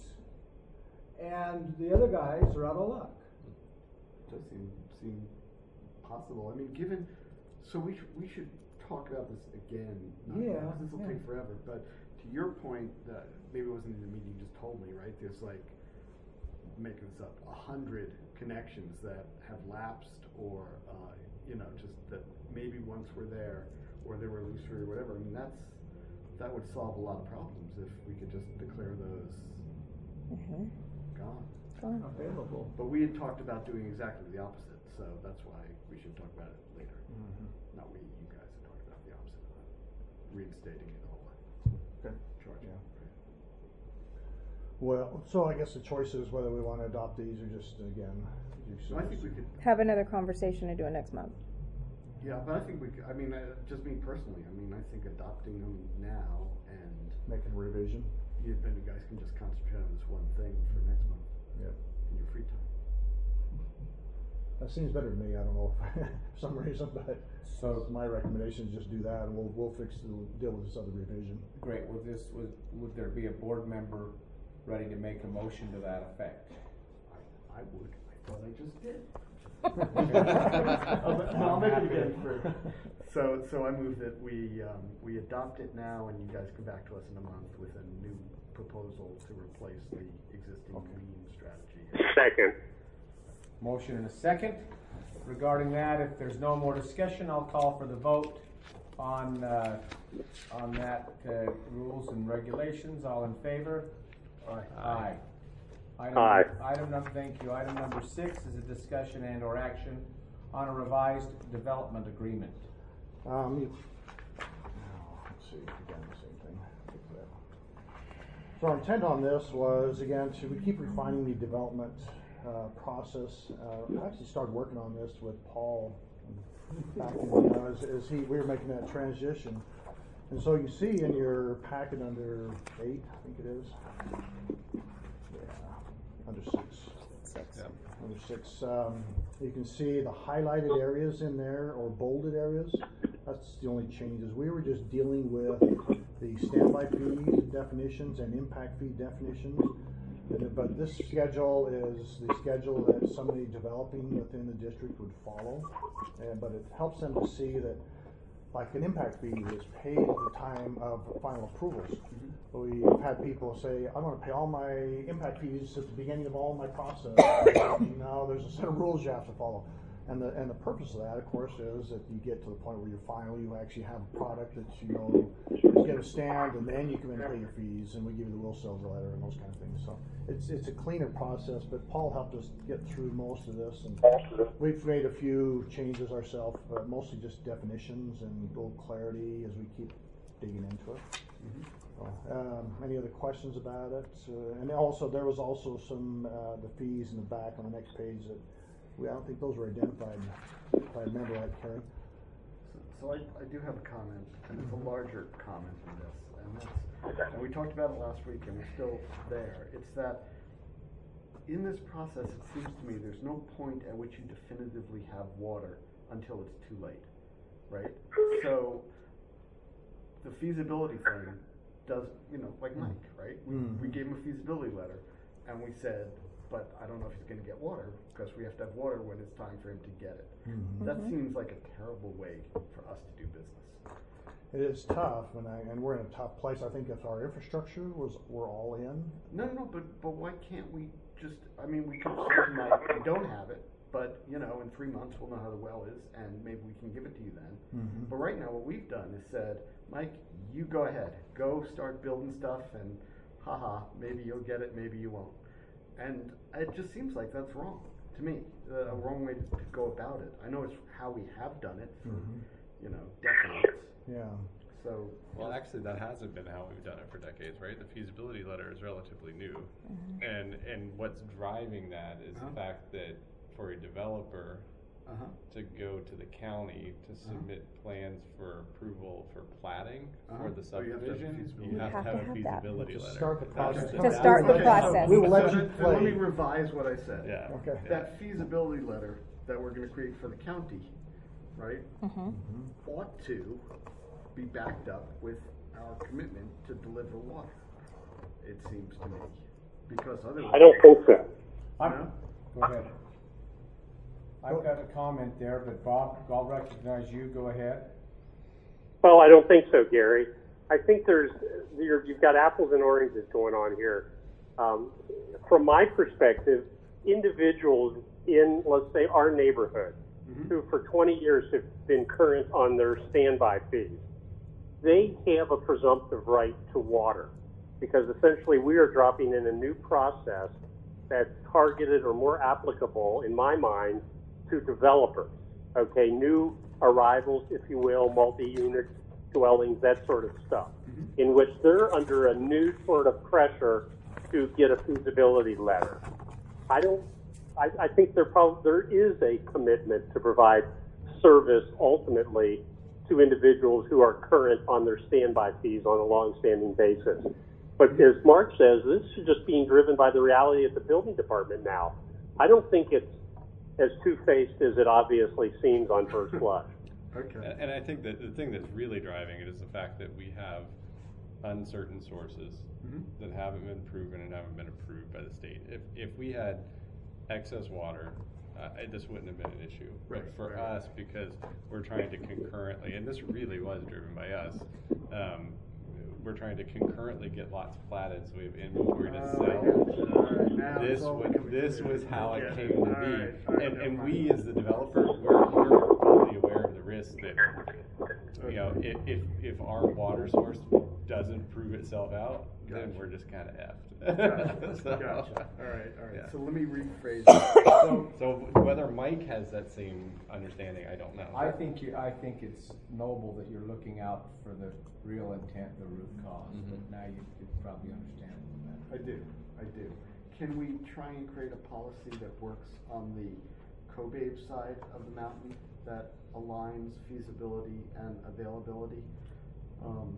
and the other guys are out of luck. It does seem, seem possible. I mean, given, so we should, we should talk about this again. not now, Yeah, 'cause This will yeah. take forever, but to your point, that maybe it wasn't in the meeting you just told me, right? There's like, making this up, a hundred connections that have lapsed, or, uh, you know, just that maybe once were there, or they were illusory or whatever. I mean, that's, that would solve a lot of problems if we could just declare those Mhm. gone. Fine. Available. But we had talked about doing exactly the opposite, so that's why we should talk about it later. Not we, you guys had talked about the opposite, reinstating it all. Okay. Charge. Yeah. Well, so I guess the choice is whether we wanna adopt these or just, again, do So I think we could, Have another conversation and do it next month. yeah, but I think we could, I mean, uh, just me personally, I mean, I think adopting them now, and making a revision. you, then you guys can just concentrate on this one thing for next month Yep. in your free time. That seems better to me, I don't know, for some reason, but So- my recommendation is just do that, and we'll, we'll fix, the deal with this other revision. Great, would this, would, would there be a board member ready to make a motion to that effect? I, I would, I thought I just did. I'll, I'll make it again for, so, so I move that we, um, we adopt it now, and you guys come back to us in a month with a new proposal to replace the existing Okay. lien strategy. Second. Motion and a second. regarding that, if there's no more discussion, I'll call for the vote on, uh, on that, uh, rules and regulations. All in favor? Aye. Aye. Item, Aye. Item number, thank you. Item number six is a discussion and or action on a revised development agreement. Um, you, oh, let's see, again, the same thing. So our intent on this was, again, to we keep refining the development uh, process. Uh, I actually started working on this with Paul back in, you know, as, as he, we were making that transition. And so you see in your packet under eight, I think it is, yeah, under six. Six. Yeah. Under six, um, you can see the highlighted areas in there, or bolded areas. That's the only changes. We were just dealing with the standby fee definitions and impact fee definitions. And- But this schedule is the schedule that somebody developing within the district would follow. And, but it helps them to see that, like, an impact fee is paid at the time of final approvals. We've had people say, I'm gonna pay all my impact fees at the beginning of all my process. No, there's a set of rules you have to follow. And the, and the purpose of that, of course, is that you get to the point where you're final, you actually have a product that you know is gonna stand, and then you can then pay your fees, and we give you the will sales letter and those kind of things. So it's, it's a cleaner process, but Paul helped us get through most of this, and we've made a few changes ourselves, but mostly just definitions and a little clarity as we keep digging into it. Mm-hmm. So, um, any other questions about it? Uh, and also, there was also some, uh, the fees in the back on the next page that we, I don't think those were identified, if I remember right, Kerry. So, so I, I do have a comment, and it's a larger comment than this, and that's, and we talked about it last week, and we're still there. It's that in this process, it seems to me there's no point at which you definitively have water until it's too late, right? So the feasibility thing does, you know, like Mike, right? We, Mm-hmm. we gave him a feasibility letter, and we said, but I don't know if he's going to get water, because we have to have water when it's time for him to get it. Mm-hmm. That seems like a terrible way for us to do business. It is tough, and I, and we're in a tough place. I think if our infrastructure was, we're all in. No, no, no, but, but why can't we just, I mean, we could say tonight, we don't have it, but, you know, in three months we'll know how the well is, and maybe we can give it to you then. Mm-hmm. But right now, what we've done is said, Mike, you go ahead, go start building stuff, and haha, maybe you'll get it, maybe you won't. And it just seems like that's wrong to me, uh, a wrong way to, to go about it. I know it's how we have done it for, Mm-hmm. you know, decades. Yeah. So, Well, actually, that hasn't been how we've done it for decades, right? The feasibility letter is relatively new, and and what's driving that is Uh-huh. the fact that for a developer uh-huh. to go to the county to submit plans for approval for platting Uh-huh. for the Oh, you have to have a subdivision, feasibility you have to letter. have a You have to have that. feasibility To letter. start the process. To start the Okay, process. We will let so you then- then let me play. revise what I said. Yeah. Okay. That feasibility letter that we're gonna create for the county, right, Mm-hmm. ought to be backed up with our commitment to deliver water, it seems to me, because otherwise. I don't think so. I'm, No? go ahead. I've got a comment there, but Bob, I'll recognize you, go ahead. Well, I don't think so, Gary. I think there's you're, you've got apples and oranges going on here. Um, from my perspective, individuals in, let's say, our neighborhood, Mhm. who for twenty years have been current on their standby fees, they have a presumptive right to water, because essentially we are dropping in a new process that's targeted or more applicable, in my mind, to developers. Okay, new arrivals, if you will, multi-unit dwellings, that sort of stuff, in which they're under a new sort of pressure to get a feasibility letter. I don't. I, I think there probably there is a commitment to provide service ultimately to individuals who are current on their standby fees on a long-standing basis. But as Mark says, this is just being driven by the reality of the building department now. I don't think it's as two-faced as it obviously seems on first blush. Okay. And, and I think that the thing that's really driving it is the fact that we have uncertain sources Mhm. that haven't been proven and haven't been approved by the state. If if we had excess water, uh, this wouldn't have been an issue. Right, But for right. us, because we're trying to concurrently, and this really was driven by us, um, we're trying to concurrently get lots platted so we have inventory to Oh, I sell. got you. All right, now this it's all was, coming this together. was how it Yeah. came to All be. right, all right, And, never and mind. we as the developer, we're, we're fully aware of the risk that, you know, if, if, if our water source doesn't prove itself out, then Gotcha. we're just kinda effed. Gotcha, So, gotcha. All right, all right. yeah. So let me rephrase it. So, so whether Mike has that same understanding, I don't know. I think you, I think it's noble that you're looking out for the real intent, the root cause, but Mhm. now you, you probably understand that. I do, I do. Can we try and create a policy that works on the COBAVE side of the mountain that aligns feasibility and availability? Um,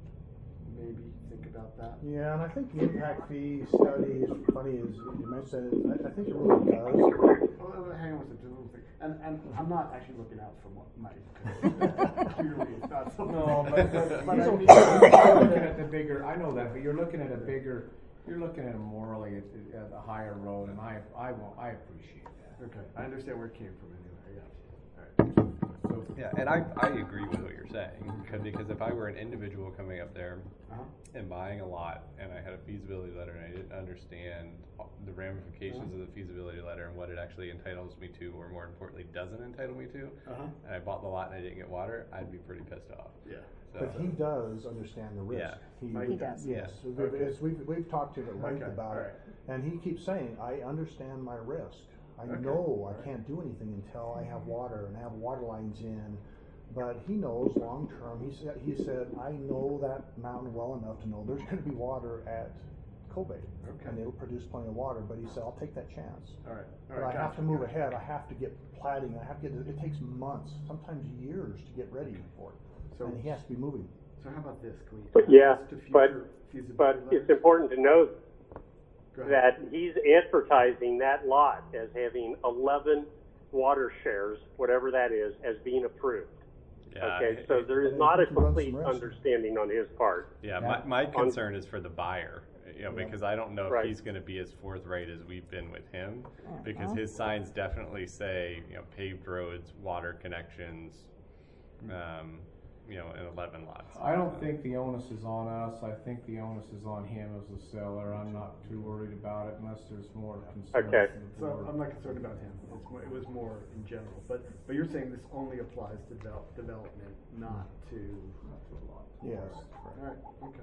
maybe think about that. Yeah, and I think the impact fee study is funny as you mentioned it. I, I think it really does. Oh, oh, hang on one second, just a little thing. And, and I'm not actually looking out for what Mike, 'cause clearly it's not something. No, but, but, but I mean, He's you're looking at the bigger, I know that, but you're looking at a bigger, you're looking at a morally, at, at a higher road, and I, I won't, I appreciate that. Okay, I understand where it came from anyway, I got you. All right. So, Yeah, and I, I agree with what you're saying, because, because if I were an individual coming up there Uh-huh. and buying a lot, and I had a feasibility letter, and I didn't understand the ramifications of the feasibility letter and what it actually entitles me to, or more importantly, doesn't entitle me to, Uh-huh. and I bought the lot and I didn't get water, I'd be pretty pissed off. Yeah. So, But he does understand the risk. Yeah. Mike He does. Yes, Yeah. we've, Okay. it's- we've, we've talked to him at length Okay, about all it, and he keeps saying, I understand my risk. I Okay, know all I right. can't do anything until I have water and have water lines in, but he knows long term, he said, he said, I know that mountain well enough to know there's gonna be water at Kobe. Okay. And it'll produce plenty of water, but he said, I'll take that chance. All right, all But right. I have gotcha, to move gotcha. ahead, I have to get plating, I have to get, it takes months, sometimes years to get ready for it. So- And he has to be moving. So how about this, can we But add yeah, this to but- future feasibility But letters? it's important to note Go ahead. that he's advertising that lot as having eleven water shares, whatever that is, as being approved. yeah, Okay, so there I is think not a he runs some complete risk. understanding on his part. yeah, my, my concern is for the buyer, you know, because I don't know if Right. he's gonna be as forthright as we've been with him, Uh-huh. because his signs definitely say, you know, paved roads, water connections, um, you know, and eleven lots. I don't think the onus is on us, I think the onus is on him as a seller, I'm not too worried about it unless there's more concerns Okay. from the So board. I'm not concerned about him, it's more, it was more in general, but, but you're saying this only applies to develop, development, not to, Not to a lot. Yes. alright, okay.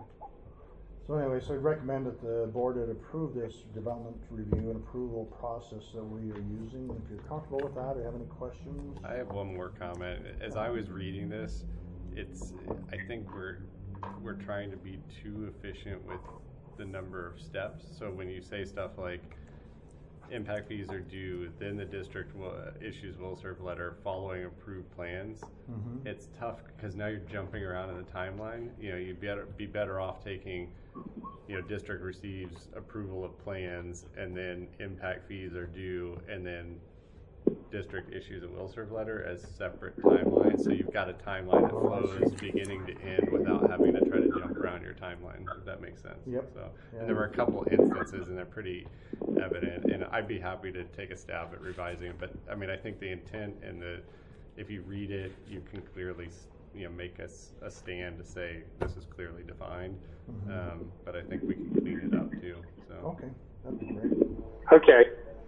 So anyway, so I recommend that the board would approve this development review and approval process that we are using. If you're comfortable with that, or have any questions? I have one more comment. As I was reading this, it's, I think we're, we're trying to be too efficient with the number of steps. So when you say stuff like impact fees are due, then the district will, issues will serve letter following approved plans, Mhm. it's tough because now you're jumping around in the timeline. You know, you'd better, be better off taking, you know, district receives approval of plans, and then impact fees are due, and then district issues a will serve letter as separate timelines, so you've got a timeline that flows beginning to end without having to try to jump around your timeline, if that makes sense. Yep. So, Yeah. and there were a couple instances, and they're pretty evident, and I'd be happy to take a stab at revising it, but, I mean, I think the intent and the, if you read it, you can clearly, s- you know, make us a stand to say, this is clearly defined, um, but I think we can clean it up too, so. Okay, that'd be great. Okay,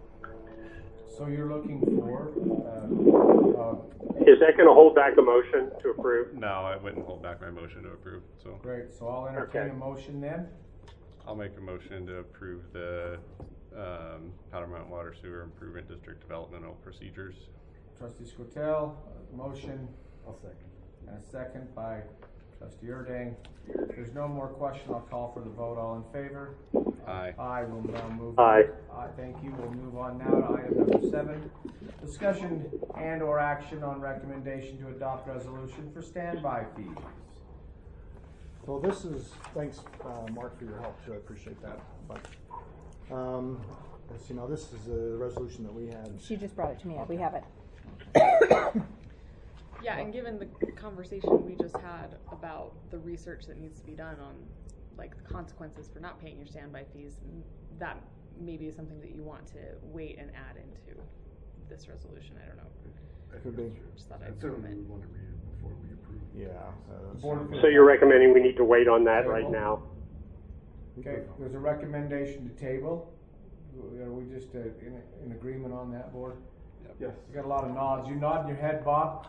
So you're looking for, uh, uh, is that gonna hold back a motion to approve? No, I wouldn't hold back my motion to approve, so great, so I'll entertain Okay. a motion then. I'll make a motion to approve the, um, Powder Mountain Water Sewer Improvement District Developmental Procedures. Trustee Scottell, uh, motion, I'll second. and a second by trustee Erding. If there's no more question, I'll call for the vote, all in favor? Aye. Aye, we'll now move. Aye. Aye, thank you, we'll move on now to item number seven. Discussion and or action on recommendation to adopt resolution for standby fees. So this is, thanks, uh, Mark, for your help too, I appreciate that. But, um, as you know, this is a resolution that we had. She just brought it to me, we have it. Yeah, and given the conversation we just had about the research that needs to be done on, like, the consequences for not paying your standby fees, m- that maybe is something that you want to wait and add into this resolution, I don't know. I Could think be. that's true. Just thought And I'd certainly comment. we want to read it before we approve. Yeah. uh, that's- Board of- So you're recommending we need to wait on that right now? Okay, there's a recommendation to table. We gotta just uh, in, in agreement on that, board? Yes. You got a lot of nods. You nodding your head, Bob?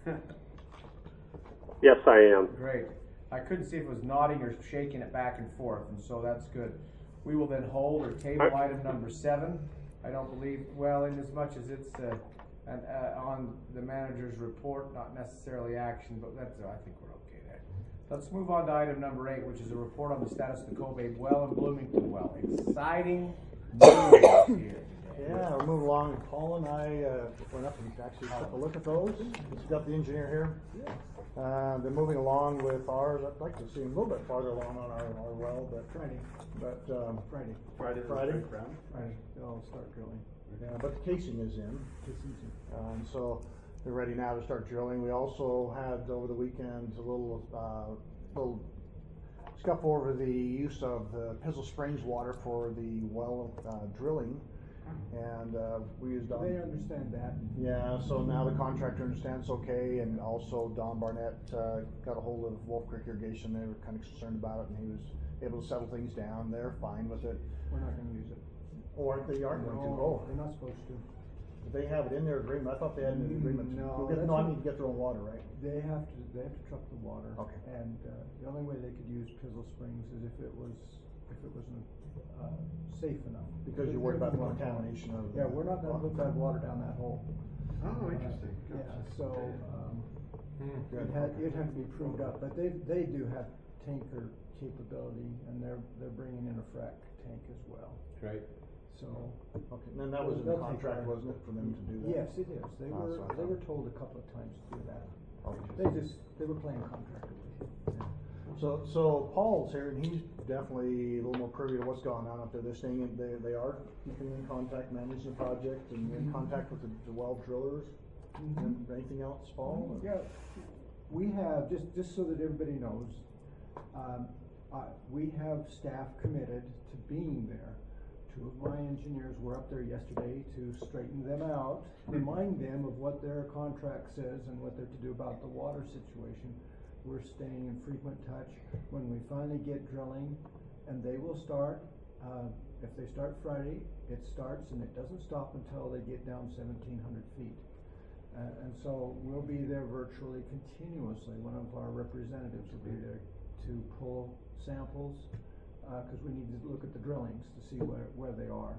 Yes, I am. Great. I couldn't see if it was nodding or shaking it back and forth, and so that's good. We will then hold or table I- item number seven. I don't believe, well, in as much as it's uh, an, uh, on the manager's report, not necessarily action, but that's, I think we're okay there. Let's move on to item number eight, which is a report on the status of the Kobe well and Bloomington well. Exciting news here today. Yeah, we're moving along. Paul and I uh, went up and actually took a look at those. He's got the engineer here. Uh, they're moving along with ours. I'd like to see them a little bit farther along on our, our well, but Friday, but um, Friday, Friday, Friday? Friday. Brown. Friday, they'll start drilling. yeah, but the casing is in. This season. Um, so they're ready now to start drilling. We also had over the weekend a little uh, little scuff over the use of the Pizzle Springs water for the well uh, drilling, and uh, we used. Don, They understand that. Yeah, so now the contractor understands okay, and also Don Barnett uh, got a hold of Wolf Creek Irrigation. They were kind of concerned about it, and he was able to settle things down. They're fine with it. We're not gonna use it. Or they aren't going to. No, Oh, they're not supposed to. they have it in their agreement. I thought they had an agreement. to- No, to get- that's no, I what- mean to get their own water, right? They have to, they have to truck the water. Okay. And, uh, the only way they could use Pizzle Springs is if it was, if it wasn't, uh, safe enough. Because you're worried about the contamination of. Yeah, we're not gonna put that water down that hole. Oh, interesting. Uh, Yeah, so, um, Good. it had, it'd have to be proved up, but they, they do have tanker capability, and they're, they're bringing in a frac tank as well, Great. so. Okay, and then that was in the They'll take contract, our- wasn't it, for them to do that? Yes, it is, they Ah, were, so I they thought- were told a couple of times to do that. Okay. They just, they were playing contractor with you. So, so Paul's here, and he's definitely a little more privy to what's going on up there. They're staying, in- they, they are keeping in contact, managing the project, and in contact with the, the well drillers. And anything else, Paul? Yeah, we have, just, just so that everybody knows, um, uh, we have staff committed to being there. Two of my engineers were up there yesterday to straighten them out, remind them of what their contract says and what they're to do about the water situation. We're staying in frequent touch. When we finally get drilling, and they will start, uh, if they start Friday, it starts and it doesn't stop until they get down seventeen hundred feet. Uh, and so we'll be there virtually continuously. One of our representatives will be there to pull samples, uh, cause we need to look at the drillings to see where, where they are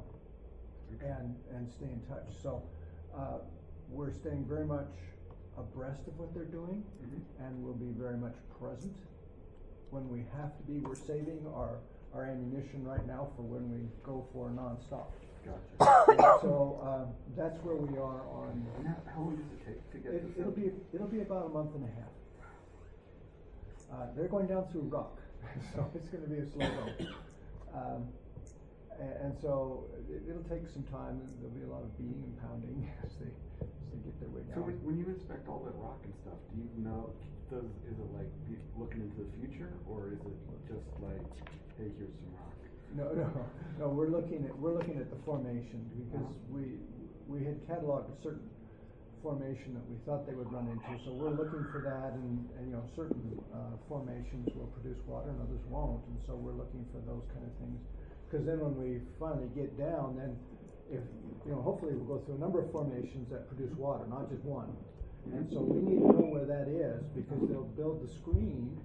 and, and stay in touch. So, uh, we're staying very much abreast of what they're doing, Mm-hmm. and we'll be very much present when we have to be. We're saving our, our ammunition right now for when we go for nonstop. Gotcha. So, uh, that's where we are on. And how, how long does it take to get It, this it'll up? be, it'll be about a month and a half. Uh, they're going down through rock, so it's gonna be a slow go. Um, a- and so it, it'll take some time, and there'll be a lot of beating and pounding as they, as they get their way So down. when, when you inspect all that rock and stuff, do you know, does, is it like be looking into the future, or is it just like, hey, here's some rock? No, no, no, we're looking at, we're looking at the formation, because we, we had cataloged a certain formation that we thought they would run into, so we're looking for that, and, and, you know, certain, uh, formations will produce water and others won't, and so we're looking for those kind of things. Cause then when we finally get down, then if, you know, hopefully we'll go through a number of formations that produce water, not just one. And so we need to know where that is, because they'll build the screen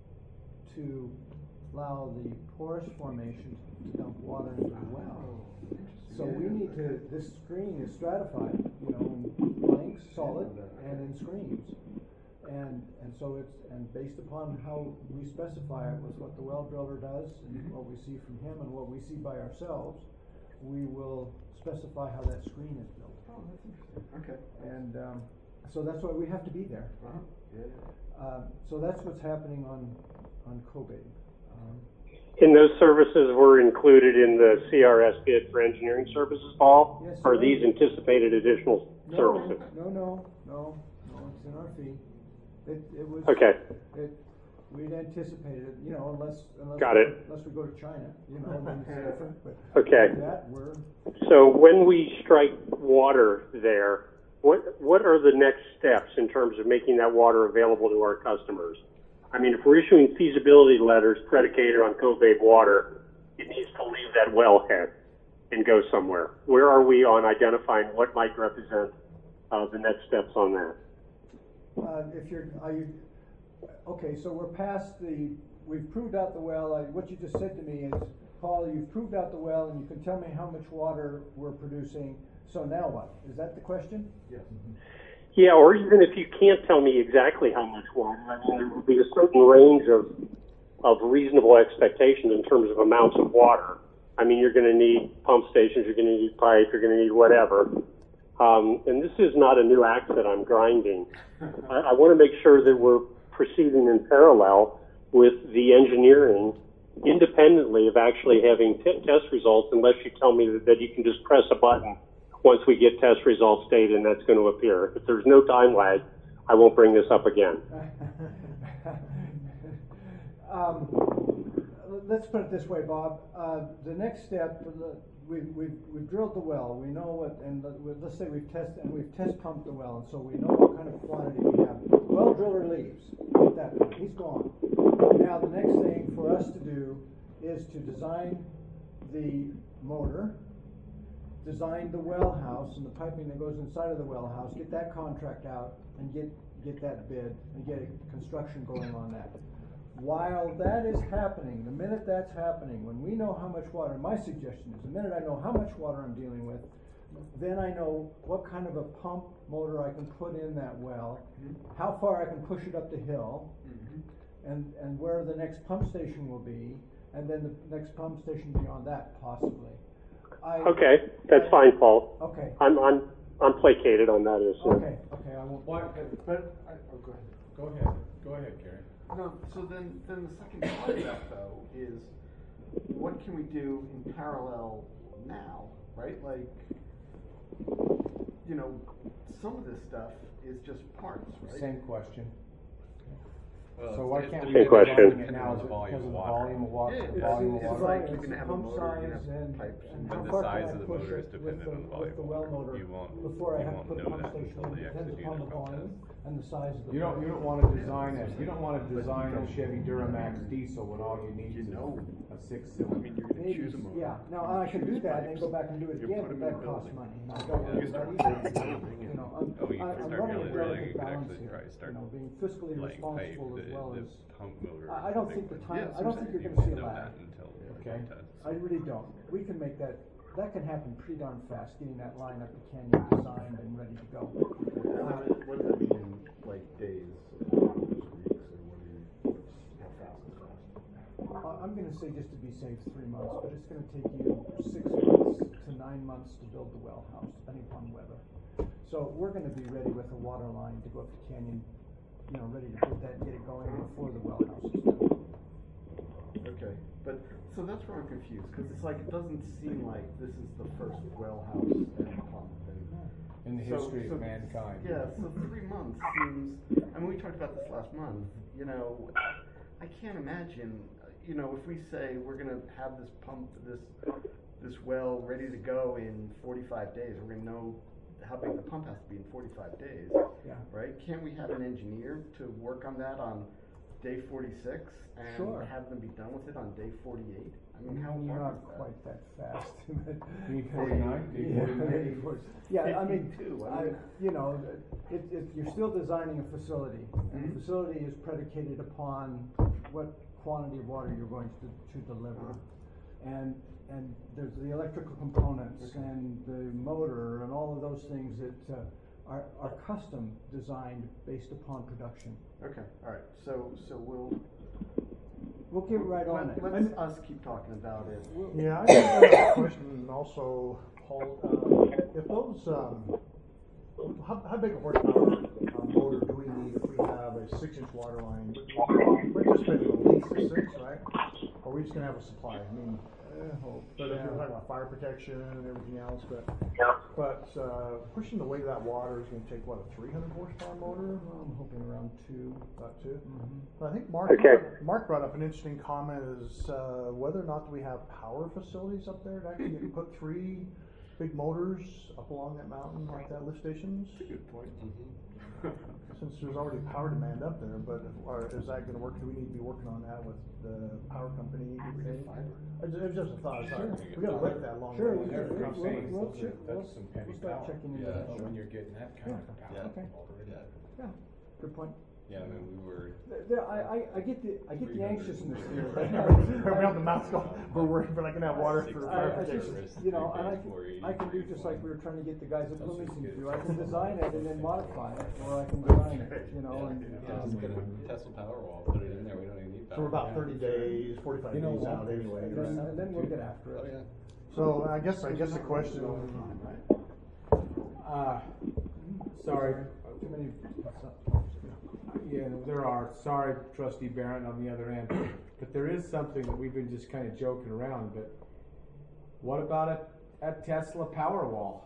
to allow the porous formation to dump water into the well. So we need to, this screen is stratified, you know, in blanks, solid, and in screens. And, and so it's, and based upon how we specify it with what the well driller does, and what we see from him and what we see by ourselves, we will specify how that screen is built. Oh, that's interesting. Okay. And, um, so that's why we have to be there. Uh-huh. Yeah, yeah. Um, so that's what's happening on, on Kobe. Um, And those services were included in the C R S bid for engineering services, Paul? Yes, Are sir. these anticipated additional No, services? no, no, no, no, it's in our fee. It, it was. Okay. It, we'd anticipated, you know, unless, unless. Got it. Unless we go to China, you know, then it's different, but. Okay. That, we're, So when we strike water there, what what are the next steps in terms of making that water available to our customers? I mean, if we're issuing feasibility letters predicated on Kobe water, it needs to leave that wellhead. and go somewhere? Where are we on identifying what might represent uh, the next steps on that? Uh, if you're, are you, okay, so we're past the, we've proved out the well. Uh, what you just said to me is, Paul, you've proved out the well and you can tell me how much water we're producing. So now what? Is that the question? Yes. Yeah, or even if you can't tell me exactly how much water, I mean, there would be a certain range of of reasonable expectation in terms of amounts of water. I mean, you're going to need pump stations, you're going to need pipe, you're going to need whatever. Um, and this is not a new axe that I'm grinding. I, I want to make sure that we're proceeding in parallel with the engineering independently of actually having t- test results, unless you tell me that, that you can just press a button once we get test results data and that's going to appear. If there's no time lag, I won't bring this up again. um, let's put it this way, Bob. Uh, the next step, we, we've, we've drilled the well. We know what, and let's say we've tested, and we've test pumped the well, and so we know what kind of quantity we have. Well driller leaves at that point. He's gone. Now the next thing for us to do is to design the motor, design the well house and the piping that goes inside of the well house, get that contract out, and get get that bid and get a construction going on that. While that is happening, the minute that's happening, when we know how much water, my suggestion is the minute I know how much water I'm dealing with, then I know what kind of a pump motor I can put in that well, mm-hmm. how far I can push it up the hill, mm-hmm. and, and where the next pump station will be, and then the next pump station beyond that, possibly. I, okay, that's I, fine, Paul. Okay. I'm, I'm, I'm placated on that issue. Okay, okay, I won't. Why, but, I, oh, go ahead. Go ahead, go ahead, Gary. No, so then, then the second part of that, though, is what can we do in parallel now, right? Like, you know, some of this stuff is just parts, right? Same question. Well, so why it's- can't it's we Same get question. going it now? Is it because of the water. volume of water? Yeah, the it's- volume of it's water? like It's you can have a pump motor, you can size have and, pipes and and- how But the far size can I of the push motor it is with dependent the, on the with the volume well of water. motor You won't- before I you have to won't put a know pump that station until in. the It depends exit upon the unit comes volume in. and the size of the. You don't, you don't want to design a, you don't want to design a Chevy Duramax diesel when all you need You is know. a six I cylinder. mean, you're going to Maybe, choose a motor. yeah, now I can do that and then go back and do it You again, put but 'em in that a costs building. money. And I don't You want start that building either. building You and- know, I'm, Oh, you I- can I'm start running a drilling, drilling, delicate you could balance actually here, probably start you know, being fiscally like pipe, responsible the, as well the as. pump motor. I- I don't think the time- Yeah, I don't so think you're You gonna see won't a know lag. that until the Okay. test. I really don't. We can make that, that can happen pretty darn fast, getting that line up the canyon designed and ready to go. Uh, what does that mean in, like, days, or weeks, or what do you, what's, how fast is fast? Uh, I'm gonna say just to be safe, three months, but it's gonna take you six months to nine months to build the well house, depending upon weather. So we're gonna be ready with a water line to go up the canyon, you know, ready to put that, get it going before the well house is done. Okay, but, so that's where I'm confused, because it's like, it doesn't seem like this is the first well house and pump, and. In the so- history so- of mankind. Yeah, so three months seems, I mean, we talked about this last month, you know, I can't imagine, uh, you know, if we say we're gonna have this pump, this, this well ready to go in forty-five days, we're gonna know how big the pump has to be in forty-five days, Yeah. right? Can't we have an engineer to work on that on day forty-six Sure. and have them be done with it on day forty-eight? I mean, how You're hard not is that? quite that fast. D forty-nine, D Yeah, forty-nine. D forty. Yeah, I mean, fifty-two, I I, mean- you know, it, it, you're still designing a facility, and Mhm. the facility is predicated upon what quantity of water you're going to, to deliver. And, and there's the electrical components and the motor and all of those things that, uh, are, are custom designed based upon production. Okay, all right, so, so we'll. We'll get right on let- it. Let's And- us keep talking about it. Yeah, I just have a question also, Paul, uh, if those, um, how, how big a horsepower uh, motor do we need if we have a six inch water line? We're just gonna lease a six, right? Or are we just gonna have a supply? I mean, I hope. but if Yeah. you're talking about fire protection and everything else, but, but, uh, pushing the weight of that water is gonna take, what, a three hundred horsepower motor? Well, I'm hoping around two. About two? Mhm. But I think Mark, Okay. Mark brought up an interesting comment is, uh, whether or not we have power facilities up there to actually put three big motors up along that mountain like that, lift stations? That's a good point. Since there's already power demand up there, but if, or is that gonna work, do we need to be working on that with the power company? We get fiber. It was just a thought, sorry, Sure. we gotta look at that long. Sure, range. we They're can, pretty we'll, safe. we'll, Those are- check- that's we'll, some heavy we'll start power. checking into Yeah, that. When you're getting that kind of Yeah. power. Okay. Yeah. Yeah, good point. Yeah, I mean, we were, There- There, I, I, I get the, I get the anxiousness here. We're on the mountain, go, we're worried, we're not gonna have water for I, fire I just, protection. you know, and I can, I can do just like we were trying to get the guys at Bloomington to do. I can design it and then modify it, or I can design it, you know, and. yeah, just get a Tesla Powerwall, put it in there, we don't even need So we're power. about thirty days, forty-five You know days what? out anyway. And then, and then we'll get after Oh, it. yeah. So I guess, I guess the question, Uh, sorry, Too many. yeah, there are, sorry trustee Barrett on the other end, but there is something that we've been just kinda joking around, but what about a, a Tesla Powerwall?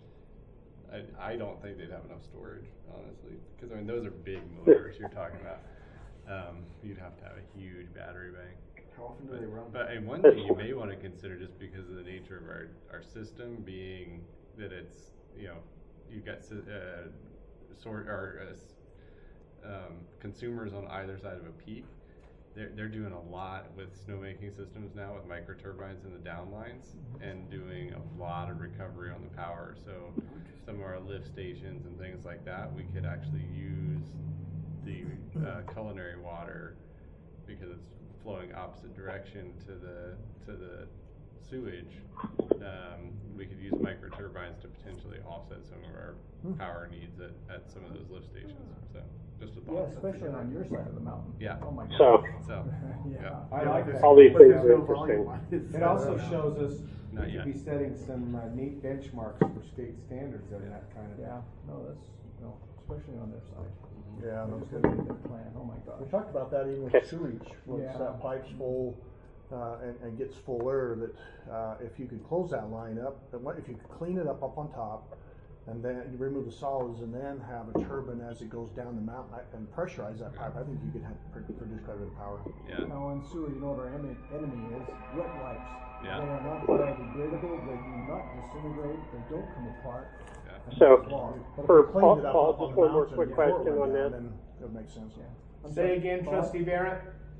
I, I don't think they'd have enough storage, honestly, because I mean, those are big motors you're talking about. Um, you'd have to have a huge battery bank. How often do But, they run? but and one thing you may want to consider, just because of the nature of our, our system being that it's, you know, you've got uh, sort or uh, s- um, consumers on either side of a peak. They're they're doing a lot with snowmaking systems now with micro turbines in the downlines and doing a lot of recovery on the power. So some of our lift stations and things like that, we could actually use the uh, culinary water because it's flowing opposite direction to the to the sewage. Um, we could use micro turbines to potentially offset some of our power needs at, at some of those lift stations. So just a Yeah, thought. especially on your side of the mountain. Yeah. Oh my God. So, So Yeah. yeah. I like that. all these But things there's are no volume interesting. on It also shows us we Not could yet. be setting some uh, neat benchmarks for state standards on that kind of. Yeah, no, that's, no, especially on their side. Yeah, no Just kidding. look at their plan, oh my We gosh. talked about that even with Okay. sewage, once Yeah. that pipe's full, uh, and, and gets fuller, that, uh, if you could close that line up, and what, if you could clean it up up on top, and then you remove the solids, and then have a turbine as it goes down the mountain, I- and pressurize that pipe, I think you could have, pr- produce quite a bit of power. Yeah. Now on sewer, you know what our enemy, enemy is? Wet wipes. Yeah. They are not biodegradable, they do not disintegrate, they don't come apart. Yeah. and So, they're clogged. But if For you cleaned it Paul- up Paul, up on just the one more mountain quick before it question went on down, that. Then it would make sense. Yeah. I'm Say sorry, again, Bob? trustee Barrett?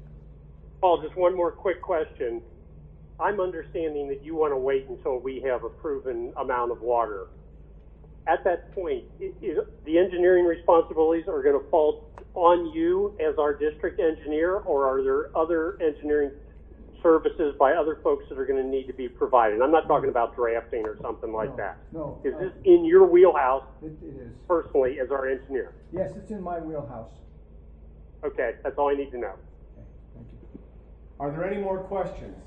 Paul, just one more quick question. I'm understanding that you want to wait until we have a proven amount of water. At that point, i- is, the engineering responsibilities are going to fall on you as our district engineer, or are there other engineering services by other folks that are going to need to be provided? I'm not talking about drafting or something like No, that. No. Is uh, this in your wheelhouse It, it is. personally as our engineer? Yes, it's in my wheelhouse. Okay, that's all I need to know. Okay, thank you. Are there any more questions?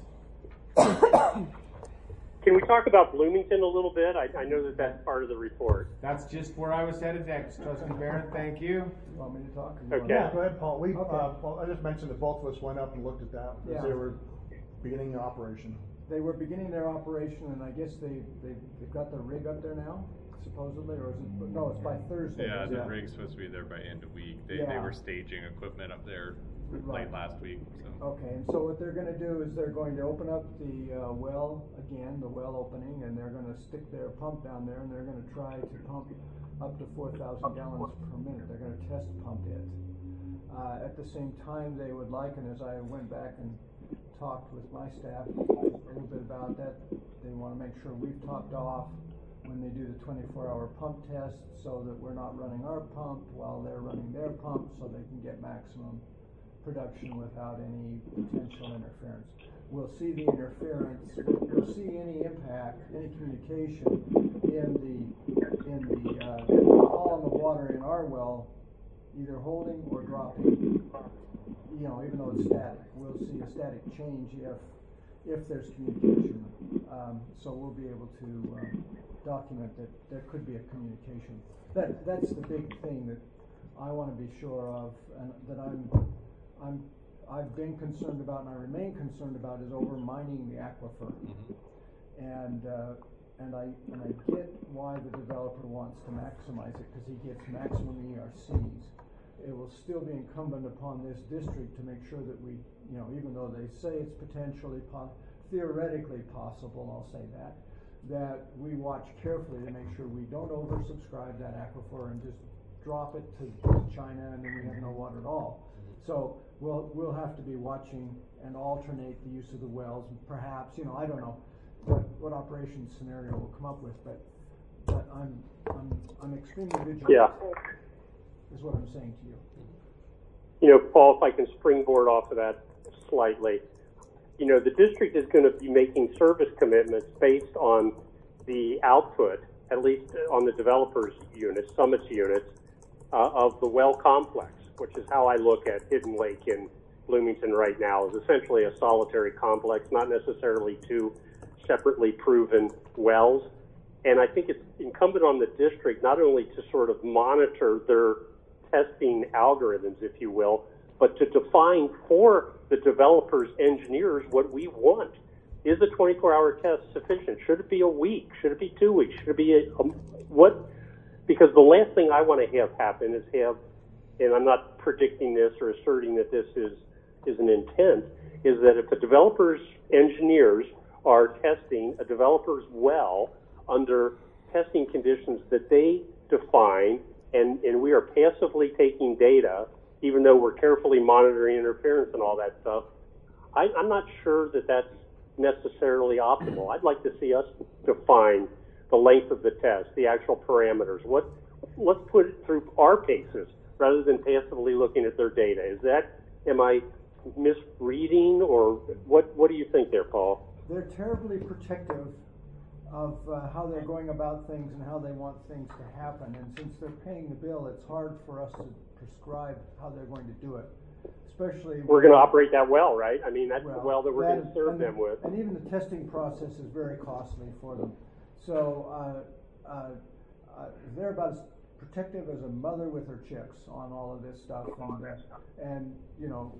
Can we talk about Bloomington a little bit? I, I know that that's part of the report. That's just where I was headed next, trustee Barrett, thank you. You want me to talk? or you want- Okay. Yeah, go ahead, Paul. We, uh, Okay. Paul, I just mentioned that both of us went up and looked at that, Yeah. as they were beginning the operation. They were beginning their operation, and I guess they, they, they've got the rig up there now, supposedly, or is it, no, it's by Thursday. Yeah, isn't the it? rig's supposed to be there by end of week. They, they Yeah. were staging equipment up there Right. late last week, so. Okay, and so what they're gonna do is they're going to open up the, uh, well again, the well opening, and they're gonna stick their pump down there, and they're gonna try to pump up to four thousand gallons per minute. They're gonna test pump it. Uh, at the same time, they would like, and as I went back and talked with my staff a little bit about that, they wanna make sure we've topped off when they do the twenty-four hour pump test, so that we're not running our pump while they're running their pump, so they can get maximum production without any potential interference. We'll see the interference, we'll see any impact, any communication in the, in the, uh, column of water in our well, either holding or dropping. You know, even though it's static, we'll see a static change if, if there's communication. Um, so we'll be able to, uh, document that there could be a communication. That, that's the big thing that I wanna be sure of, and that I'm, I'm, I've been concerned about and I remain concerned about is over mining the aquifer. And, uh, and I, and I get why the developer wants to maximize it, cause he gets maximum E R Cs. It will still be incumbent upon this district to make sure that we, you know, even though they say it's potentially po- theoretically possible, I'll say that, that we watch carefully to make sure we don't oversubscribe that aquifer and just drop it to, to China and then we have no water at all. So we'll we'll have to be watching and alternate the use of the wells, perhaps, you know, I don't know what, what operations scenario we'll come up with, but but I'm I'm I'm extremely vigilant. Yeah. Is what I'm saying to you. You know, Paul, if I can springboard off of that slightly, you know, the district is going to be making service commitments based on the output, at least on the developers' units, Summit's units, uh, of the well complex, which is how I look at Hidden Lake in Bloomington right now, is essentially a solitary complex, not necessarily two separately proven wells. And I think it's incumbent on the district not only to sort of monitor their testing algorithms, if you will, but to define for the developers, engineers, what we want. Is a twenty-four hour test sufficient? Should it be a week? Should it be two weeks? Should it be a, a what? Because the last thing I want to have happen is have, and I'm not predicting this or asserting that this is is an intent, is that if the developers, engineers are testing a developer's well under testing conditions that they define, and, and we are passively taking data, even though we're carefully monitoring interference and all that stuff, I, I'm not sure that that's necessarily optimal. I'd like to see us define the length of the test, the actual parameters. What, let's put it through our paces rather than passively looking at their data. Is that, am I misreading, or what, what do you think there, Paul? They're terribly protective of uh, how they're going about things and how they want things to happen. And since they're paying the bill, it's hard for us to prescribe how they're going to do it. Especially we're going to operate that well, right? I mean, that's well, the well that we're that going to serve and, them with. And even the testing process is very costly for them. So uh, uh, uh, they're about as protective as a mother with her chicks on all of this stuff. And, uh, and you know,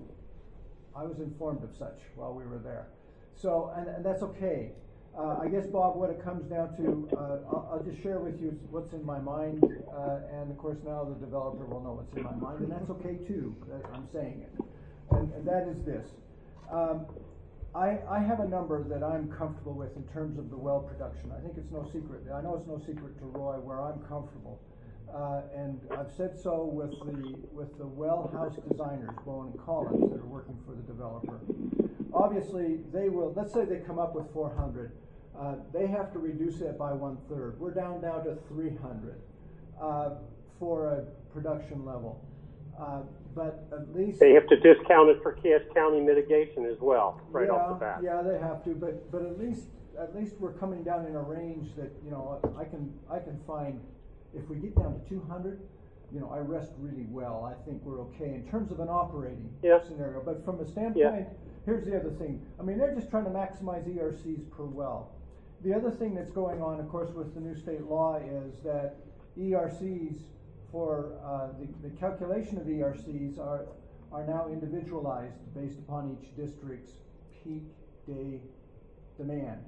I was informed of such while we were there. So, and, and that's okay. Uh, I guess, Bob, what it comes down to, uh, I'll, I'll just share with you what's in my mind, uh, and of course now the developer will know what's in my mind, and that's okay too, that I'm saying it. And, and that is this. Um, I, I have a number that I'm comfortable with in terms of the well production. I think it's no secret. I know it's no secret to Roy where I'm comfortable. Uh, and I've said so with the with the well house designers, Bowen and Collins, that are working for the developer. Obviously, they will, let's say they come up with four hundred. Uh, they have to reduce it by one third. We're down now to three hundred uh, for a production level. Uh, but at least they have to discount it for Cass County mitigation as well, right yeah, off the bat. Yeah, they have to. But but at least at least we're coming down in a range that, you know, I can I can find. If we get down to two hundred, you know, I rest really well. I think we're okay in terms of an operating yeah. scenario. But from a standpoint, yeah. here's the other thing. I mean, they're just trying to maximize E R Cs per well. The other thing that's going on, of course, with the new state law is that E R Cs for uh, the, the calculation of E R Cs are are now individualized based upon each district's peak day demand.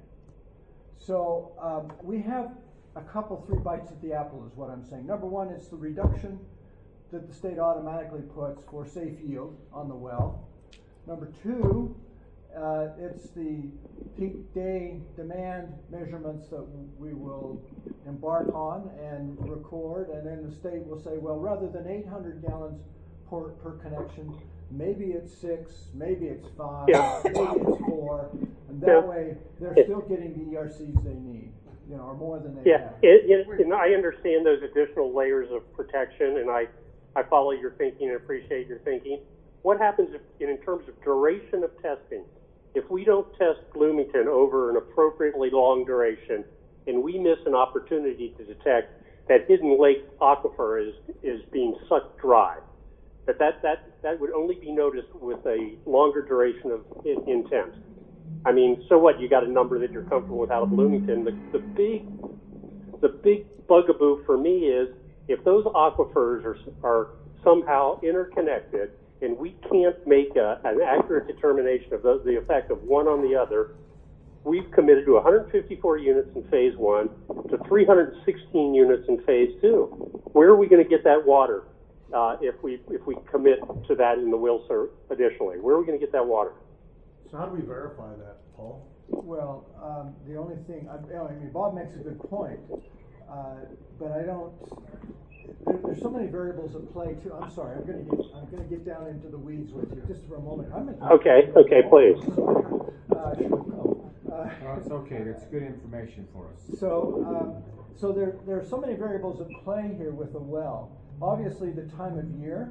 So um, we have a couple, three bites at the apple is what I'm saying. Number one, it's the reduction that the state automatically puts for safe yield on the well. Number two, uh, it's the peak day demand measurements that we will embark on and record, and then the state will say, well, rather than eight hundred gallons per, per connection, maybe it's six, maybe it's five, yeah. maybe it's four, and that yeah. way they're still getting the E R Cs they need. You know, or more than they yeah, have. it, it, and I understand those additional layers of protection, and I, I follow your thinking and appreciate your thinking. What happens if, in terms of duration of testing, if we don't test Bloomington over an appropriately long duration, and we miss an opportunity to detect that Hidden Lake aquifer is is being sucked dry, that that that, that would only be noticed with a longer duration of in, intent. I mean, so what? You got a number that you're comfortable with out of Bloomington. The, the big, the big bugaboo for me is if those aquifers are are somehow interconnected, and we can't make a, an accurate determination of the, the effect of one on the other. We've committed to one hundred fifty-four units in phase one, to three hundred sixteen units in phase two. Where are we going to get that water uh, if we if we commit to that in the Wilser additionally? Where are we going to get that water? So how do we verify that, Paul? Well, um, the only thing, I, I mean, Bob makes a good point, uh, but I don't, there, there's so many variables at play too. I'm sorry, I'm gonna get, I'm gonna get down into the weeds with you just for a moment. I'm at the- Okay, okay, please. Uh, sure, no. Uh, Well, it's okay, that's good information for us. So, um, so there, there are so many variables at play here with the well. Obviously, the time of year,